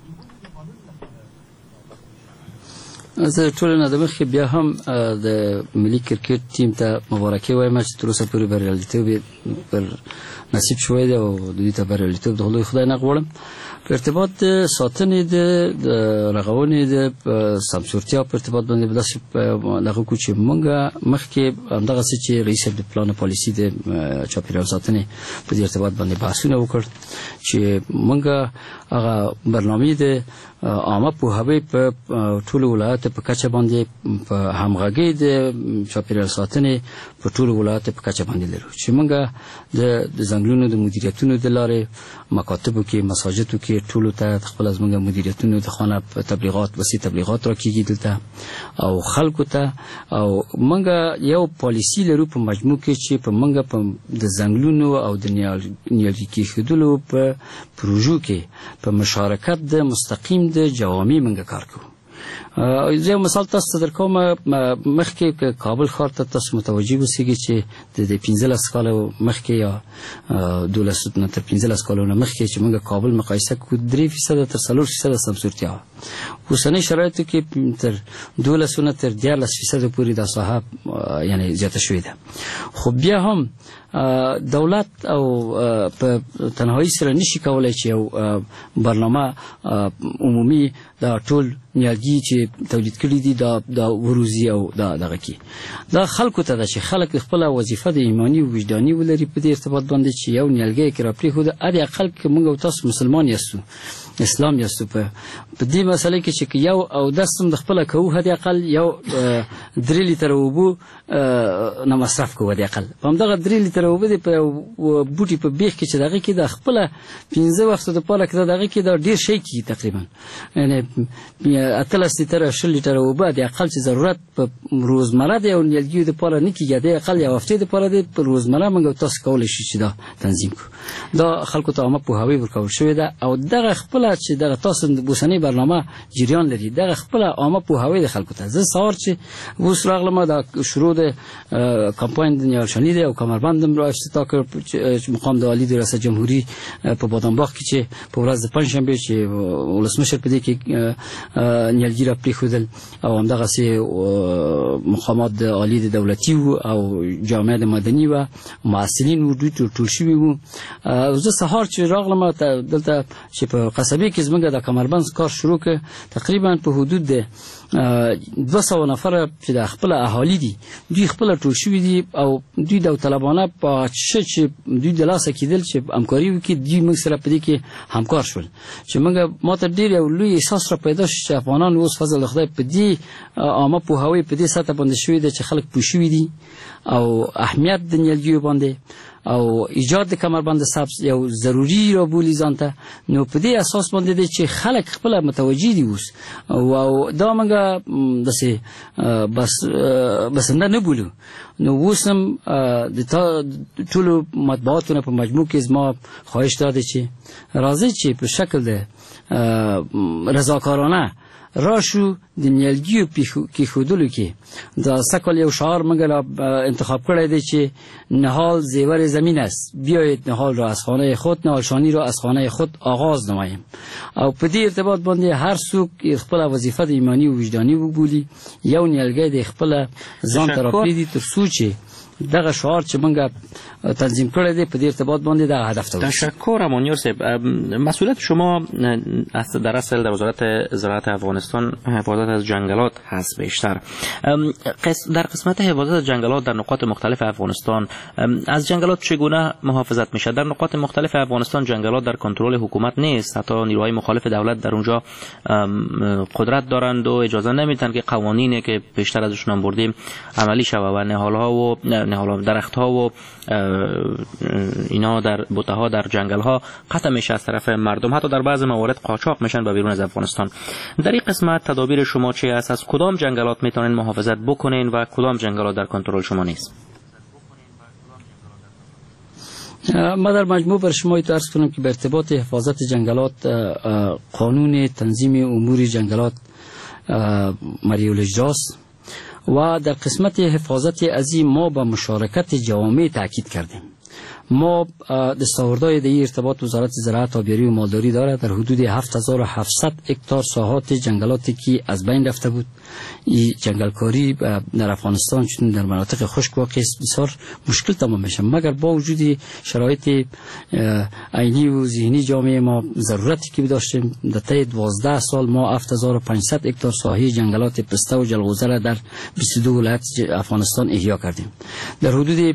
S8: زه ټول نه د مخکې بیا هم د ملي کرکټ ټیم ته مبارکي وایم چې تر اوسه پورې بریالیتوب پر نصیب شوی دی او د دې ته بریالیتوب د خدای نه غواړم. په ارتباط ساتنې د رغونې د سمسورتیا په ارتباط باندې بداسې دغه کو چې مونږه مخکې همدغه څه چې رئیس د پلان پالیسي د چاپیریال ساتنې په دې ارتباط باندې بحثونه وکړ چې مونږه هغه برنامه د عامه پوهاوی په ټولو ولایاتو په کچه باندې په همغږي د چاپیریال ساتنې په ټولو ولایاتو په کچه باندې لرو چې مونږه د ځنګلونو د مدیریتونو د لارې مکاتبو کې مساجدو کې ټولو ته خپل از مونږه مدیریتونو د خانه تبلیغات وسیع تبلیغات راکېږي دلته او خلکو ته او مونږه یو پالیسی لرو په مجموع کې چې په مونږه په د ځنګلونو او د نیالګي کېښودلو په پروژو کې په مشارکت د مستقیم د جوامع منګه کار کوو زه مثال تاسو در کوم مخکې کابل ښار ته تاسو متوجي اوسئ چې د 15 کالو مخکې یا 12 نه تر 15 کالو مخکې چې موږ کابل مقایسه کوو 3% تر 4% سمسورتیا اوسنۍ شرایطو کې تر 12 نه تر 14% پورې د ساحه یعنی زیاته شوې ده. خو بیا هم دولت او په تنهایی سره نشي کولای چې یو برنامه عمومي د ټول نیالګي چې تولید کړي دي دا وروزی او دغه کې دا خلکو ته چې خلک خپل وظیفه د ایمانی او وجداني ولري په دې ارتباط باندې چې یو نیالګي کې راپری خو د اړ اقل کې موږ تاسو مسلمان یاستو اسلام یاستو په دې مسله کې چې یو او دسم د خپل کوو هدي اقل یو 3 لیتر وبو نه مصرف کوو هدي اقل په دغه 3 لیتر وبو د بوټي په بیخ کې چې دغه کې د خپل 15 وخت د پاره کې دغه کې دا ډیر شي کې تقریبا یعنی اتلس لیتر 20 لیتر وبو د اقل چې ضرورت په روزمره دی او نیالګي د پاره نه کیږي د اقل یو هفته د پاره د روزمره موږ تاسو کولای شئ چې دا تنظیم کو دا خلکو ته عامه په هوی ورکول شوی ده او دغه خپل چې دغه تاسو د بوسنی برنامه جریان لري دغه خپل عامه په هوی د خلکو ته زه سوار چې وس راغلم دا شروع د کمپاین د نیالشنی دی او کمربندم را افتتاح کړ مقام د عالی د ریاست جمهوریت په بادامباغ کې چې په ورځ د پنځشنبه چې ولسمشر په دې کې نیالګي را پریښودل او همدغه سي مقامات د عالی د دولتي او جامعه مدني و معسلین وجود ټول شوی وو. زه سهار چې راغلم دلته چې په قصبه کې زمونږ د کمربند کار شروع ک تقریبا په حدود د 200 نفر چې د خپل اهالی دي دوی خپل ټول شوی دي او دوی د طالبانه په چې دوی د لاسه کېدل چې همکاري وکړي دوی موږ سره په دې کې همکار شول چې موږ ماته ډیر یو لوی احساس را پیدا شو چې افغانان اوس فضل خدای په دې عامه په هوی په دې ساته باندې شوی دي چې خلک پوښوي دي او اهمیت د نیالګیو باندې او ایجاد د کمربند سبز یو ضروری را بولی ځانته نو په دې اساس باندې دي چې خلک خپل متوجي دي اوس او دا موږ دسه بس نه بولو نو وسم د ټولو مطبوعاتونو په مجموع کې زما خواهش داده چې راځي چې په شکل د رضاکارانه راشو د نیالګیو کې خودلو کې دا سکل یو شعار مګر انتخاب کړی دی چې نهال زیور زمین است بیایید نهال را از خانه خود نهالشانی را از خانه خود آغاز نماییم او په دې ارتباط باندې هر څوک خپل وظیفه د ایمانی او وجداني وبولي یو نیالګی د خپل ځان ترپی دي تر سوچي دغه شعار چې موږ تنظیم کړی دی په دې ارتباط باندې دا هدف ته
S5: تشکر امانیار صاحب. مسئولیت شما در اصل در وزارت زراعت افغانستان حفاظت از جنگلات هست بیشتر. در قسمت حفاظت از جنگلات در نقاط مختلف افغانستان از جنگلات چگونه محافظت میشه؟ در نقاط مختلف افغانستان جنگلات در کنترل حکومت نیست، حتی نیروهای مخالف دولت در اونجا قدرت دارند و اجازه نمیدن که قوانینی که بیشتر ازشون بردیم عملی شود و نهالها و درختها و اینا در بوته‌ها در جنگل‌ها قطع میشه از طرف مردم، حتی در بعضی موارد قاچاق میشن به بیرون از افغانستان. در این قسمت تدابیر شما چی است؟ از کدام جنگلات میتونین محافظت بکنین و کدام جنگلات در کنترل شما نیست؟
S8: ما در مجموع بر شما عرض کنم که به ارتباط حفاظت جنگلات قانون تنظیم امور جنگلات مریع الاجراست و در قسمت حفاظت از این ما با مشارکت جوامع تاکید کردیم. ما دستاوردهای در ارتباط وزارت زراعت آبیاری و مالداری دارد. در حدود 7700 هکتار ساحات جنگلاتی که از بین رفته بود. این جنگلکاری در افغانستان چون در مناطق خشک واقع است بسیار مشکل تمام میشه، مگر با وجود شرایط عینی و ذهنی جامعه ما ضرورتی که داشتیم در طی 12 سال ما 7500 هکتار ساحه جنگلات پسته و جلغوزه در 22 ولایت افغانستان احیا کردیم. در حدود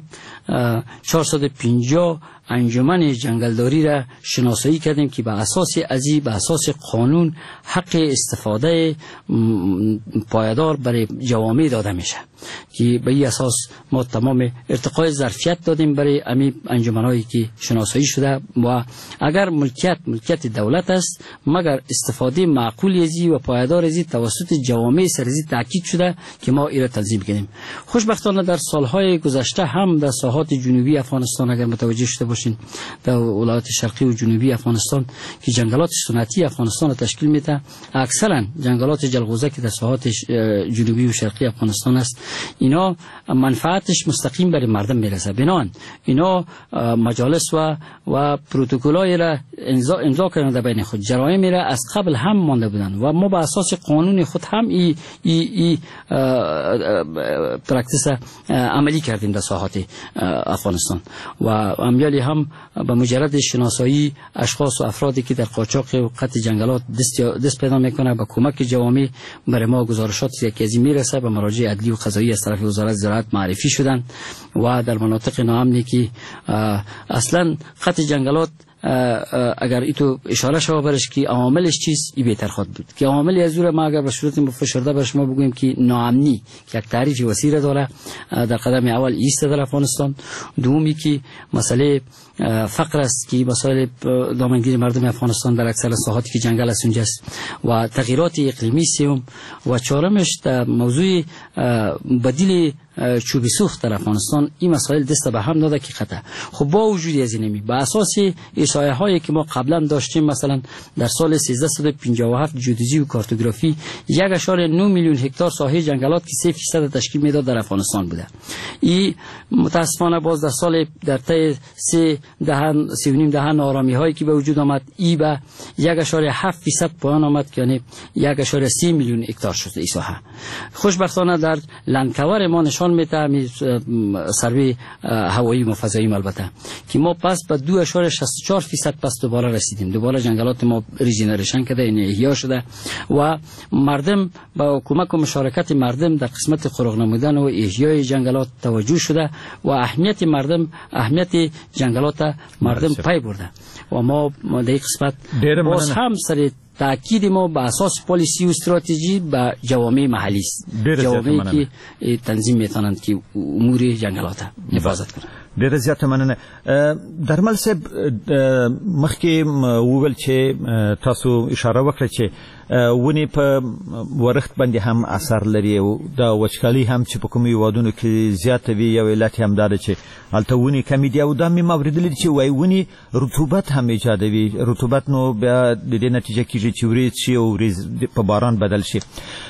S8: 450 انجمن جنگلداری را شناسایی کردیم که به اساس ازی به اساس قانون حق استفاده پایدار برای جوامع داده میشه که به این اساس ما تمام ارتقای ظرفیت دادیم برای امی انجمنایی که شناسایی شده و اگر ملکیت دولت است مگر استفاده معقول ازی و پایدار ازی توسط جوامع سرزی تاکید شده که ما ایره تنظیم کنیم. خوشبختانه در سالهای گذشته هم در ساحات جنوبی افغانستان افغانستان اگر متوجه شده باشین در ولایات شرقی و جنوبی افغانستان که جنگلات سنتی افغانستان را تشکیل میده، اکثرا جنگلات جلغوزه که در ساحات جنوبی و شرقی افغانستان است، اینا منفعتش مستقیم برای مردم میرسه. بنابراین اینا مجالس و پروتکل‌های را امضا کردن بین خود، جرائمی را از قبل هم مانده بودن و ما به اساس قانون خود هم ای پرکتیس عملی کردیم در ساحات افغانستان و امیالی هم به مجرد شناسایی اشخاص و افرادی که در قاچاق و قطع جنگلات دست پیدا میکنه با کمک جوامع برای ما گزارشات یکی از این میرسه به مراجع عدلی و قضایی از طرف وزارت زراعت معرفی شدن و در مناطق ناامنی که اصلا قطع جنگلات اگر ایتو اشاره شو برش که عواملش چیست ای بهتر خود بود که عواملی از ما اگر به صورت مفصل بر شما بگویم که ناامنی که یک تعریف وسیع داره در قدم اول ایست در افغانستان، دومی که مسئله فقر است که مسائل دامنگیری مردم افغانستان در اکثر ساحاتی که جنگل است اونجاست و تغییرات اقلیمی سوم و چهارمش در موضوع بدیل چوب سوخت در افغانستان این مسائل دست به هم داده که قطعا خب با وجود از اینمی با اساس احصایه هایی که ما قبلا داشتیم مثلا در سال 1357 جیودزی و کارتوگرافی 1.9 میلیون هکتار ساحه جنگلات که 3% تشکیل میداد در افغانستان بوده. این متاسفانه باز در سال در طی 3.5 دهن آرامی هایی که به وجود آمد ای به 1.7% پایان آمد که یعنی 1.3 میلیون هکتار شده این ساحه. خوشبختانه در لندکور ما نشان میده سروی هوایی و فضایی البته که ما پس به 2.64% پس دوباره رسیدیم، دوباره جنگلات ما ریجنریشن کرده، این احیا شده و مردم با کمک و مشارکت مردم در قسمت خلق نمودن و احیای جنگلات توجه شده و اهمیت جنگلات مردم پی برده و ما در این قسمت باز هم سر تأکید ما به اساس پالیسی و استراتژی به جوامع محلی است، جوامعی که تنظیم میتونند که امور جنگلات حفاظت کنند.
S4: ډیره زیاته مننه. درمل صاحب مخکې وویل چې تاسو اشاره وکړه چې ونې په ورښت باندې هم اثر لري او د وچکالي هم چې په کومو هیوادونو کې زیاته وي یو علت هم دا ده چې هلته ونې کمې دي او دا مې ما اورېدلي دي چې وایي ونې رطوبت هم ایجادوي، رطوبت نو بیا د دې نتیجه کېږي چې وریځ شي او وریځ په باران بدل شي.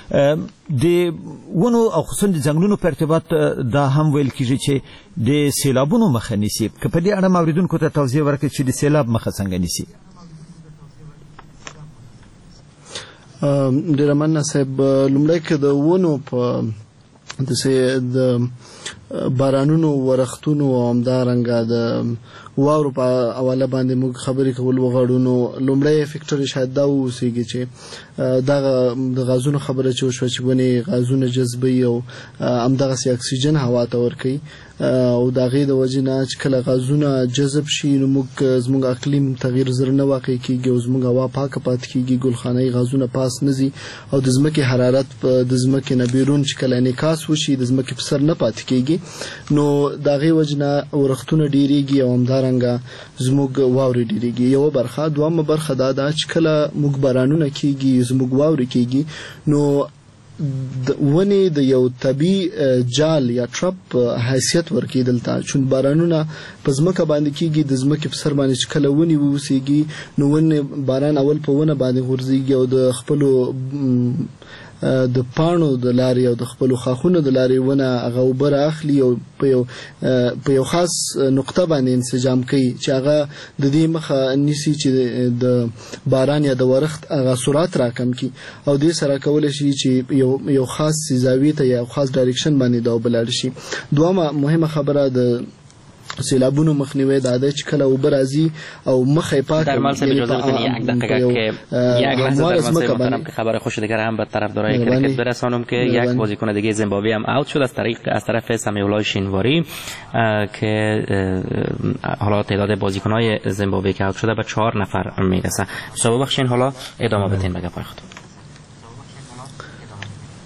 S4: د ونو او خصوصا د ځنګلونو په ارتباط دا هم ویل کېږي چې د سیلابونو مخه نیسي، که په دې اړه ما اورېدونکو ته توضیح ورکړئ چې د سیلاب مخه څنګه نیسي.
S9: ډیره مننه صاحب. لومړی که د ونو په د بارانونو ورښتونو او همدارنګه د واورو په حواله باندې موږ خبرې کول وغواړو نو لومړی فکټور شاید دا واوسیږي چې دغه د غازونو خبره چې وشوه چې ونې غازونه جذبوي او همدغسې اکسیجن هوا ته ورکوي او د هغې د وجې نه چې کله غازونه جذب شي نو موږ زموږ اقلیم تغییر زر نه واقع کېږي او زموږ هوا پاکه پاتې کېږي، ګلخانه‌ایي غازونه پاس نه ځي او د ځمکې حرارت د ځمکې نه بیرون چې کله انعکاس وشي د ځمکې په سر نه پاتې کېږي نو د هغې وجې نه ورښتونه ډېرېږي او همدارنګه زموږ واورې ډېرېږي. یوه برخه. دویمه برخه دا ده چې کله موږ بارانونه کېږي زموږ واورې کېږي نو ونې د یو طبي جال یا ټرپ حیثیت ورکوي دلته، چون بارانونه په ځمکه باندې کېږي د ځمکې په سر باندې چې کله ونې واوسېږي نو ونې باران اول په ونه باندې غورځېږي او د خپلو د پاڼو د لارې او د خپلو خاخونو د لارې ونه هغه اوبه رااخلي او په یو خاص نقطه باندې انسجام کوي چې هغه د دې مخه نیسي چې د باران یا د ورښت هغه سرعت راکم کړي او دې سره کولی شي چې یو خاص زاویې ته یا خاص ډایرکشن باندې دا اوبه لاړ شي. دویمه مهمه خبره د سیلابونو مخنیوی دا ده چې کله اوبه راځي او مخ یې پاک
S5: در مال اجازه بدین یک دقیقه که یک لحظه در مال محترم که خبر خوش دیگر هم به طرفدارای کرکت برسانم که یک بازیکن دیگه زیمبابوی هم اوت شد از طرف سمیعالله شینواری که حالا تعداد بازیکن‌های زیمبابوی که اوت شده به 4 نفر میرسه. صاحب بخشین حالا ادامه بدین به گپای خود.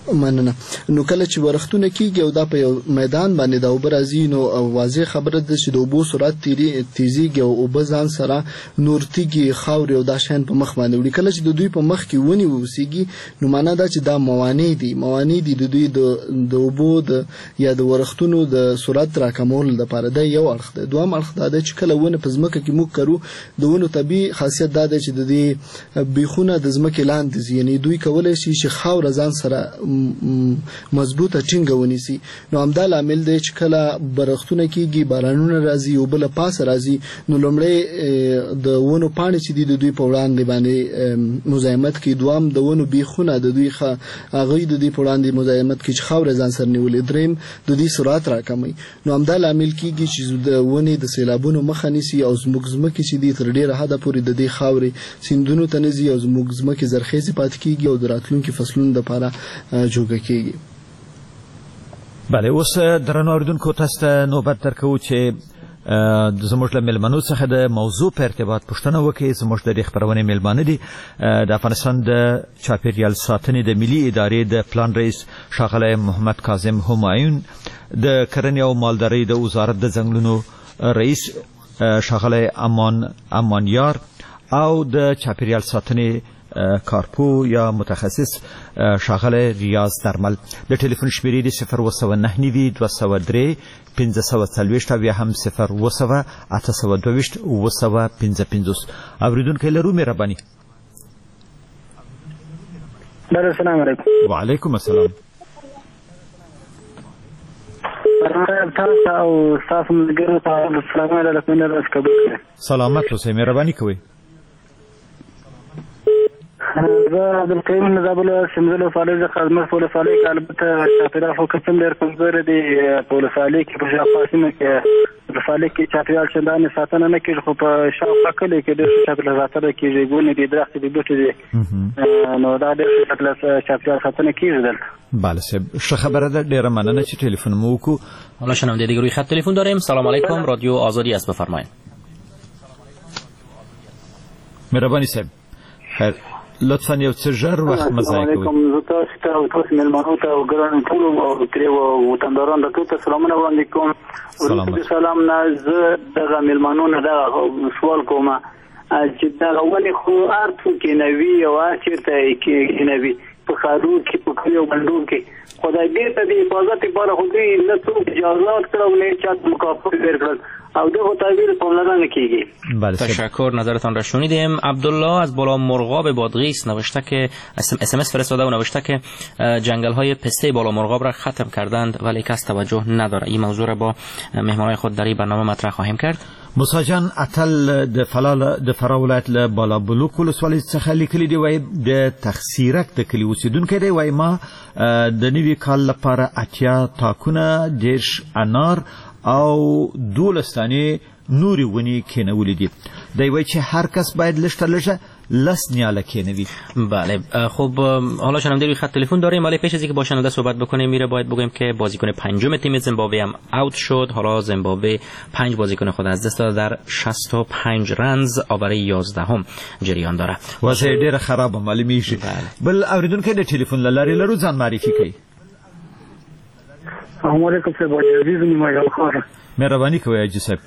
S9: مننه. نو کله چې ورختونه کیږي او دا په یو میدان باندې دا اوبه راځي نو واضح خبره ده چې د اوبو سرعت تیزیږي او اوبه ځان سره نور تیږي خاورې او دا شیان په مخ باندې وړي. کله چې د دوی په مخ کې ونې اوسېږي نو معنا دا چې دا موانع دي د دوی د اوبو یا د ورختونو د سرعت راکمولو لپاره. دا یو اړخ دی. دویم اړخ دا دی چې کله ونه په ځمکه کې موږ کرو د ونو طبیعي خاصیت دا دی چې د دې بیخونه د ځمکې لاندې ځي، یعنې دوی کولی شي چې خاوره ځان سره مضبوطه ټینګه ونیسي. نو همدا لامل دی چې کله برختونه کېږي، بارانونه راځي، اوبه له پاسه راځي، نو لومړی د ونو پاڼې چې دي د دوی په وړاندې باندې مزاحمت کوي. دوام د ونو بیخونه د دوی هغوی د دوی په وړاندې مزاحمت کوي چې خاوره ځان سره نیولې. دریم د دوی سرعت راکموي. نو همدا لامل کېږي چې د ونې د سیلابونو مخه نیسي او زموږ ځمکې چې دي تر ډېره حده پورې د دې خاورې سیندونو ته نه ځي او زموږ ځمکې زرخیزې پاتې کېږي او د راتلونکي فصلونو دپاره جوګه کېږي.
S4: بله، اوس درنو اورېدونکو تاسو ته نوبت درکوو چې زموږ له مېلمنو څخه د موضوع په ارتباط پوښتنه وکړي. زموږ د دې خپرونې مېلمانه دي د افغانستان د چاپیریال ساتنې د ملي ادارې د پلان رئیس ښاغلی محمد کاظم همایون، د کرنې او مالدارۍ د وزارت د ځنګلونو رئیس ښاغلی امانیار او د چاپیریال ساتنې کارپو یا متخصص ښاغلی ریاض درمل. د ټلیفون شمیرې دي 029 203 540 او یا هم 0 822 955. اوریدونکی لرو مهرباني.
S13: السلام علیکم.
S4: وعلیکم السلام.
S13: تاسو او تاسو ملګرو ته سلام علیکم.
S4: سلامت اوسئ، مهرباني کوئ.
S13: زه عبدالقیوم نظابل شمزل ولسوالۍ څخه زموږ په ولسوالۍ کې البته چاپېریال خو قسم ډېر کمزوری دی. په ولسوالۍ کې په شاوخوا سیمه کې ولسوالۍ کې چاپېریال چندانې ساتنه نه کېږي، خو په شاوخوا کلي کې ډېر ښه چاپېریال ساتنه کېږي. ګونې دي، درختې دي، بوټي دي، نو دا ډېر ښه چاپېریال ساتنه کېږي دلته.
S4: بله صاحب، ښه خبره ده. ډېره مننه چې ټلیفون مو وکړو.
S5: حالا شنونده دیگه روی خط تلفن داریم. سلام علیکم، رادیو آزادی است، بفرمایید.
S4: مهرباني صاحب، خیر لطفا یو څه ژر وخت مه ضایع کوئ.
S13: زه تاسو ته او تاسو مېلمنو ته او ګرانو ټولو وطندارانو ته سلامونه وړاندې کوم. وروسته د سلام نه زه دغه مېلمنو نه دغه سوال کوم چې دغه ولې خو هر څوک کېنوي او هر چېرته کېنوي، په ښارونو کې، په کلیو بنډو کې، خدای دې ته د حفاظت لپاره خو دوی نه څوک اجازات کړه او نه چا مکافات ورکړل او دغه تعبیر پاملرنه کیږي.
S5: تشکر، نظرتان را شنیدیم. عبدالله از بالا مرغاب بادغیس نوشته که SMS فرستاده و نوشته که جنگل های پسته بالا مرغاب را ختم کردند ولی کس توجه نداره. این موضوع را با مهمانان خود در این برنامه مطرح خواهیم کرد.
S4: موسی جان اتل د فراه ولایت له بالا بلوک ولسوالۍ څخه لیکلي دی، وایي د تخسیرک د کلي اوسېدونکی دی. وایي ما د نوي کال لپاره 80 تاکونه، 10 انار او 12 دانې نورې ونې کېنولې دي. دی وایي چې هر کس باید لږ تر لږه 10 نیاله کېنوي.
S5: بله، خب حالا شنونده روی خط تلفن داریم، ولی پیش از اینکه با شنونده صحبت بکنیم میره باید بگویم که بازیکن پنجم تیم زیمبابوه هم اوت شد. حالا زیمبابوه 5 بازیکن خود از دست داده، در 65 رنز آوره 11 جریان داره.
S4: وضع ډیره خرابه معلومیږي. بل اوریدونکي د ټلیفون له لارې لرو، ځان معرفي کوي.
S13: السلام علیکم صاحب، عزیز نیمه یو خبره.
S4: مهرباني کوئ حاجي صاحب.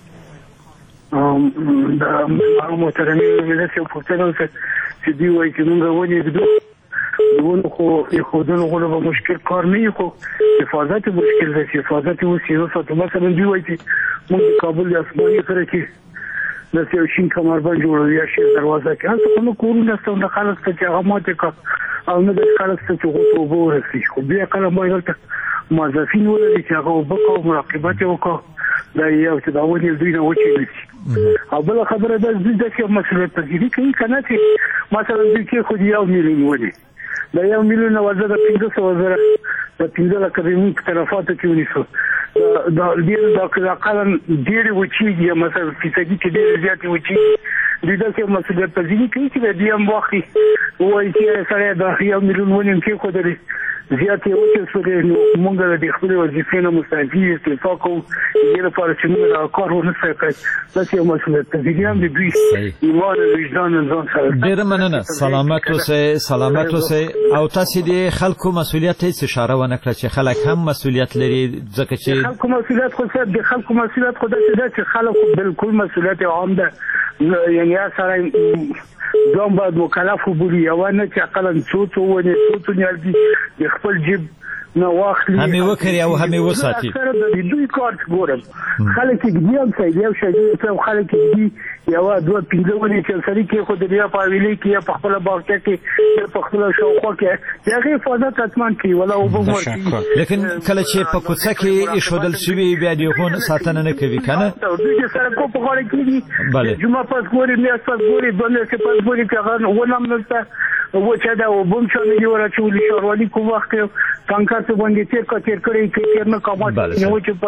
S13: د محترمې ملت یو پوښتنه وکړه چې دوی وایي چې موږ ونې ږدو، د ونو خو ایښودلو غوره به مشکل کار نه وي، خو حفاظت مشکل دی چې حفاظت یې وسي وساتو. مثلا دوی وایي چې موږ د کابل د اسماني سره کې داسې یو شین کمربند جوړوي یا شین دروازه کې، هلته خو نه کورونه شته نه خلک شته چې هغه ماتې کړه او نه داسې خلک شته چې هغو ته اوبه ورسوي، خو بیا کله باید هلته موظفین ولري چې هغه اوبه کوي، مراقبت یې وکړي، دا یو چې دا ونې دوی نه وچې نه شي. او بله خبره ده، دوی داسې مسؤلیت پذیري کوي که نه چې مثلا دوی کېښودي 1 میلیون ونې، د 1 میلیون نه وضع د 500,000 د 15 لکه زموږ په تلفاتو کې ونیسو، دا اقلا ډېرې وچېږي یا مثلا فیصدي کې ډېرې زیاتې وچېږي. دوی داسې مسؤلیت پذیري کوي چې د دوی هم واخلي، ووایي چې سړی د 1 میلیون ونې هم کېښودلې، زیات یو څه نو موږ د خپل وظیفې نه مستعفي استعفا کوو دې لپاره چې موږ دا کار ونه سکو تاسو یو مسؤلیت دې هم د دوی ایمان وجدان ځان سره
S4: ډیر مننه سلامت اوسئ او تاسو د خلکو مسؤلیت هیڅ اشاره ونه کړه چې خلک هم مسؤلیت لري ځکه چې
S13: خلکو مسؤلیت خو څه د خلکو مسؤلیت خو دا چې خلکو بالکل مسؤلیت عام ده یعنی سره ځان باید مکلف وبولي او نه چې عقلا څو نیالګي د خپل جیب نه واخلي
S4: همې وکړي او همې وساتي
S13: د دوی کار ګورم خلک دې هم څه یو شی دې خلک دې یو دوه پنځه ونې چې سړي کې خو د بیا په ویلې کې په خپل باغ کې په خپل شاوخوا کې هغه حفاظت اتمان کوي ولا وبمر
S4: لیکن کله چې په کوڅه کې ایښودل شوي بیا دې هون ساتنه نه کوي کنه
S13: دوی سره کو په غوړه کې دي جمعه پس ګوري میاس پس ګوري بل څه پس ګوري چې ونه نشته و چې دا وبم چې دی ورچولې شوروالي کوم وخت څنګه څه باندې تیر کړی کې نه کومه نو چې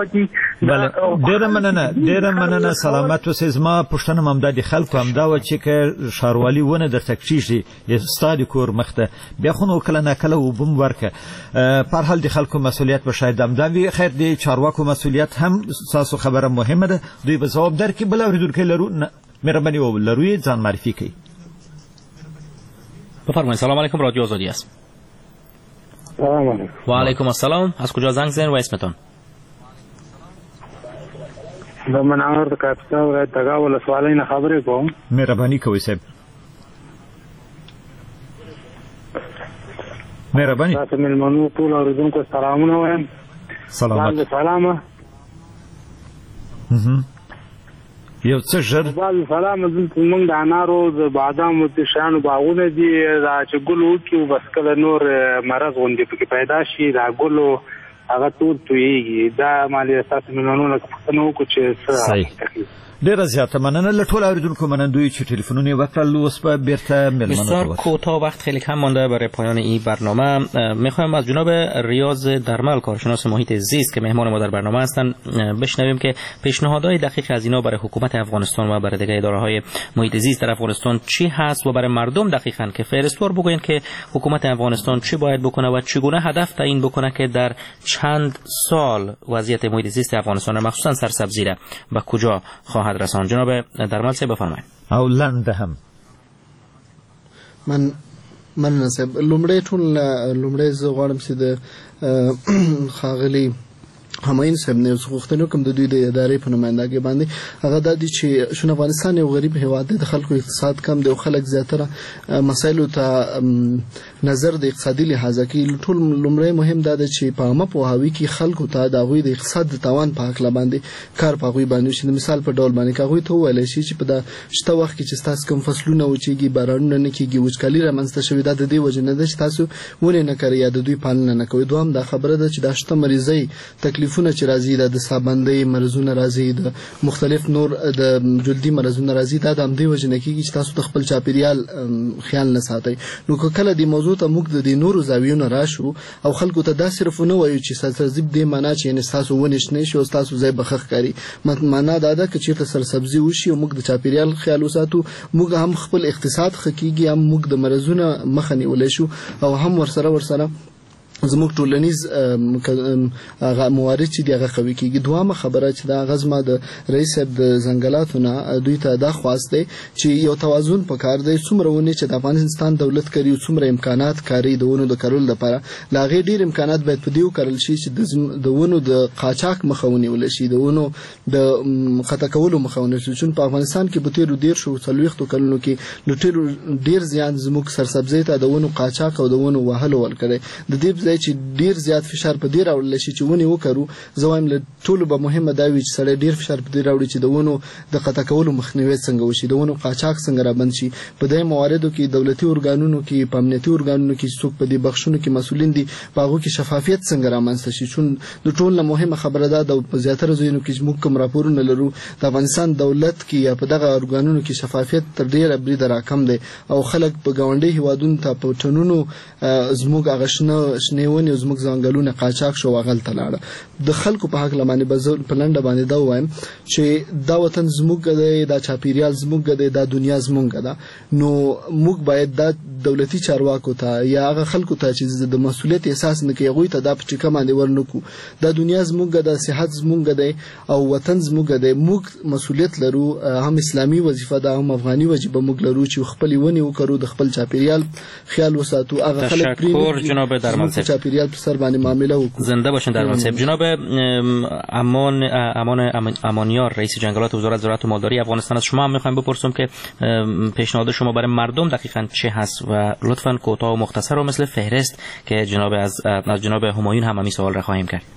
S13: پاتې
S4: ډېر مننه سلامت اوسئ زما پوښتنه هم د خلکو هم دا و چې شاروالي ونه درته کېږي استاد کور مخته بیا خو نو کله نه کله وبم ورکه په حال د خلکو مسؤلیت به شاید هم دا وي خیر د چارواکو مسؤلیت هم تاسو خبره مهمه ده دوی به ځواب درکړي بل اوریدونکي لرو مهرباني ولروي ځان معرفي کړئ
S5: بفرمایید. سلام علیکم، رادیو آزادی است.
S12: سلام علیکم.
S5: و علیکم السلام. از کجا زنگ زدین و اسمتون؟
S12: من عمر د کاپیسا ولایت تګاو له سوالای نه خبرې کوم.
S4: مهرباني کوئ صاحب. مهرباني.
S12: تاسو ملمنو ټول اوریدونکو سلامونه وایم.
S4: سلامات.
S12: سلامه.
S4: یو څه ژر
S12: بعد سلام دلته موږ د انارو د بادامو د شانو باغونه دي دا چې ګل وکړو بس کله نور مرض غونډې پکې پیدا شي دا ګلو هغه ټول تویږي دا مالي اساس مليونونه نو کو چې څه
S4: ډیره زیاته مننه له ټول اوریدونکو منندوی چې تلفنونه وکړل اوس به بیرته ملمنو
S5: بسیار کوتاه وقت خیلی کم مانده برای پایان این برنامه. میخوایم از جناب ریاض درمل کارشناس محیط زیست که مهمان ما در برنامه هستند بشنویم که پیشنهادهای دقیق از اینا برای حکومت افغانستان و برای دیگر اداره‌های محیط زیست در افغانستان چی هست و برای مردم دقیقاً که فهرستوار بگویند که حکومت افغانستان چی باید بکنه و چگونه هدف تعیین بکنه که در چند سال وضعیت محیط زیست افغانستان مخصوصا سرسبزی را به کجا خواهد رسان. جناب درمل صاحب بفرمایید.
S4: او لنده هم
S9: من نصب لومړی زه غواړم چې د خاغلی هماین صاحب نه غوښتنه کوم د دوی د ادارې په نمائندګۍ باندې هغه د دې چې شون افغانستان یو غریب هیواد دی د خلکو اقتصاد کم دی او خلک زیاتره مسایلو ته نظر د اقتصادي لحاظ کې ټول لومړی مهم دا دی چې په عامه پوهاوي کې خلکو ته د غوي د اقتصاد د توان په حق باندې کار په غوي باندې شي مثال په ډول باندې کوي ته ویل شي چې په دا شته وخت کې چې تاسو کوم فصلونه وچیږي بارانونه نه کیږي وچکالي رامنځته شوې ده د دې وجه نه ده چې تاسو ولې نه کوي یا د دوی پالنه نه کوي دوام دا خبره ده چې دا شته مریضي تکلیفونه چې راځي د سابندې مرزونه راځي د مختلف نور د جلدي مرزونه راځي دا د همدې وجه نه کیږي چې تاسو د خپل چاپیریال خیال نه ساتئ نو کله د موضوع ته موږ د نورو زاویو راشو او خلکو ته دا صرف نه وایو چې سرسبزي دې معنا چې ان تاسو ونیش نه شو تاسو ځای بخښ کاری معنا دا ده چې ته سرسبزي وشي او موږ د چاپیریال خیال وساتو موږ هم خپل اقتصاد خکېږي هم موږ د مرزونه مخه نیولای شو او هم ورسره زموږ ټولنیز موارد چې دغه قوي کیږي دوامه خبره چې دا غزمه د رئیس د ځنګلاتونه دوی ته دا خواسته چې یو توازن پکار دی څومره ونی چې د افغانستان دولت کوي څومره امکانات کاری دونه د کارول لپاره لاغې ډیر امکانات باید په دیو کارل شي چې د ونو د قاچاق مخاوني ول شي د ونو د خطا کولو مخاوني شي چې په افغانستان کې به تیر ډیر شو څلويختو کلونو کې ډیر زیات زموږ سرسبزي ته د ونو قاچاق او د ونو وهلو ول کړي د دې چې ډیر زیات فشار په دې راوړل شي چې ونی وکړو زوایم له ټولو به مهمه دا وي چې سړی ډیر فشار په دې راوړي چې د ونو د قطع کولو مخنیوي څنګه وشي د ونو قاچاق څنګه را بند شي په دې مواردو کې دولتي ارګانونو کې په امنیتي ارګانونو کې څوک په دې بخښونو کې مسولین دي په هغه کې شفافیت څنګه رامنځته شي چې د ټولو مهمه خبره ده د زیاتره ځینو کې موږ کوم راپورونه لرو د افغانستان دولت کې یا په دغه ارګانونو کې شفافیت تر ډیره بریده راکم دی او خلک په گاونډي هیوادونو ته په ټنونو زموږ هغه شنې ونې زموږ ځنګلونه قاچاق شو غلطه لاړه د خلکو په حق لمانه بزر په لنډه باندې دا وایم چې دا وطن زموږ دی دا چاپیریال زموږ دی دا دنیا زموږ ده نو موږ باید دا دولتي چارواکو ته یا هغه خلکو ته چې د مسولیت احساس نه کوي هغوی ته دا په ټیکه باندې ورنکو دا دنیا زموږ ده صحت زموږ دی او وطن زموږ دی موږ مسولیت لرو هم اسلامي وظیفه ده هم افغاني وجیبه موږ لرو چې خپل ونی وکړو د خپل چاپیریال خیال وساتو هغه خلک
S5: تشکر جناب درمان صاحب
S9: چاپیریال په سر باندې معامله وکړو
S5: زنده باشین درمان صاحب جناب امانیار رئیس جنگلات وزارت زراعت و مالداری افغانستان از شما هم میخوایم بپرسم که پیشنهاد شما برای مردم دقیقاً چه هست و لطفاً کوتاه و مختصر و مثل فهرست که جناب از جناب همایون هم همین سوال را خواهیم کرد.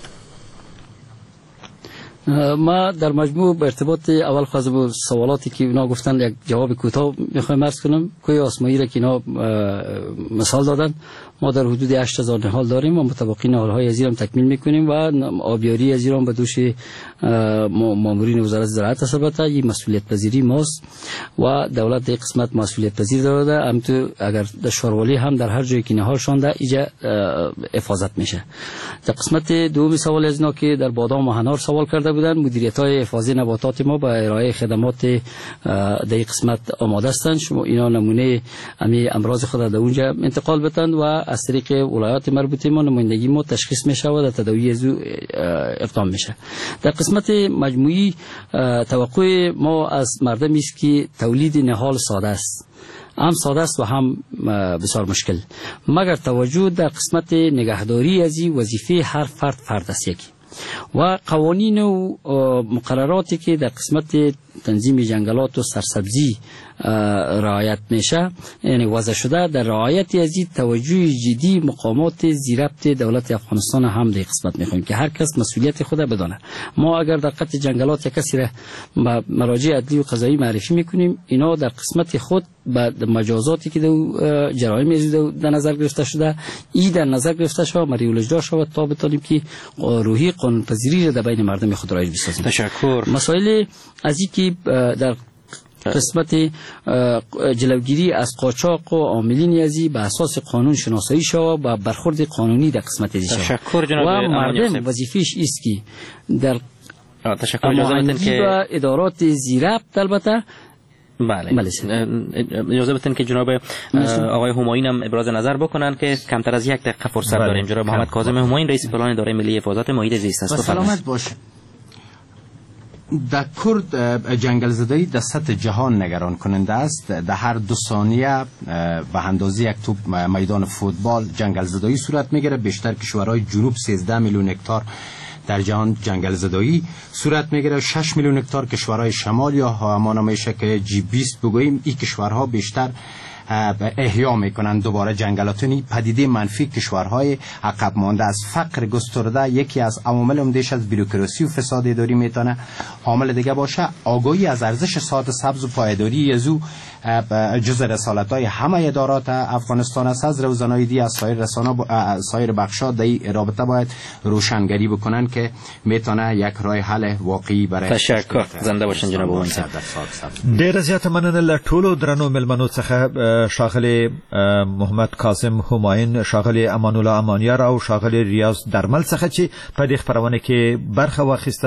S8: ما در مجموع به ارتباط اول خواستم سوالاتی که اینا گفتن یک جواب کوتاه میخوایم عرض کنم. کوی آسمایی را که اینا مثال دادن ما در حدود 8000 نهال داریم و متبقی نهال‌های از ایران تکمیل میکنیم و آبیاری از ایران به دوش مامورین وزارت زراعت البته این مسئولیت پذیری ماست و دولت در قسمت مسئولیت پذیر داده. همینطور اگر در شاروالی هم در هر جایی که نهال شانده اینجا حفاظت میشه. در قسمت دوم سوال از اینا که در بادام و انار سوال کرده بودن مدیریت‌های حفاظی نباتات ما با ارائه خدمات در قسمت آماده هستند. شما اینا نمونه امی امراض خود در اونجا انتقال بدن و از طریق ولایات مربوطه ما نمایندگی ما تشخیص میشه و در تداوی از اقدام میشه. در قسمت مجموعی توقع ما از مردمی است که تولید نهال ساده است. هم ساده است و هم بسیار مشکل. مگر توجه در قسمت نگهداری از وظیفه هر فرد است یکی و قوانین و مقرراتی که در قسمت تنظیم جنگلات و سرسبزی رعایت میشه یعنی وضع شده در رعایت از این توجه جدی مقامات زیربط دولت افغانستان هم در قسمت میخوایم که هر کس مسئولیت خود بدانه. ما اگر در قطع جنگلات یک کسی را مراجع عدلی و قضایی معرفی میکنیم اینا در قسمت خود بعد مجازاتی که در جرایم از در نظر گرفته شده ای در نظر گرفته شده مریولجدار شود تا بتانیم که روحی قانون پذیری را در بین مردم خود رایج بسازیم.
S5: تشکر.
S8: مسائل از این که در قسمت جلوگیری از قاچاق و عاملین ازی به اساس قانون شناسایی شود و برخورد قانونی در قسمت ازی شود.
S5: تشکر جناب
S8: و مردم وظیفه‌اش است که در
S5: تشکر اجازه
S8: و ادارات زیربط البته
S5: بله اجازه بدین که جناب آقای همایون هم ابراز نظر بکنن که کمتر از یک دقیقه فرصت داریم. جناب محمد کاظم همایون رئیس پلان اداره ملی حفاظت محیط زیست است.
S7: سلامت باشه. در کرد جنگل زدایی در سطح جهان نگران کننده است. در هر 2 ثانیه به اندازه یک توپ میدان فوتبال جنگل زدایی صورت میگیره. بیشتر کشورهای جنوب 13 میلیون هکتار در جهان جنگل زدایی صورت میگیره. 6 میلیون هکتار کشورهای شمال یا همان میشه که G20 بگوییم این کشورها بیشتر احیا میکنن دوباره جنگلاتونی. پدیده منفی کشورهای عقب مانده از فقر گسترده یکی از عوامل عمده‌اش از بیروکراسی و فساد اداری میتونه. عامل دیگه باشه آگاهی از ارزش ساحت سبز و پایداری ازو جزء رسالت‌های همه ادارات افغانستان است. از روزنامه‌نگاری از سایر بخش‌ها در رابطه باید روشنگری بکنن که میتونه یک راه حل واقعی برای.
S5: تشکر. زنده باشین جناب همایون.
S4: ډیر زیات مننه له ټولو درنو ملمنو څخه شاغلی محمد کاظم همایون، شاغلی امان الله امانیار او شاغلی ریاض درمل څخه چې په دې خبرونه کې برخه واخیسته.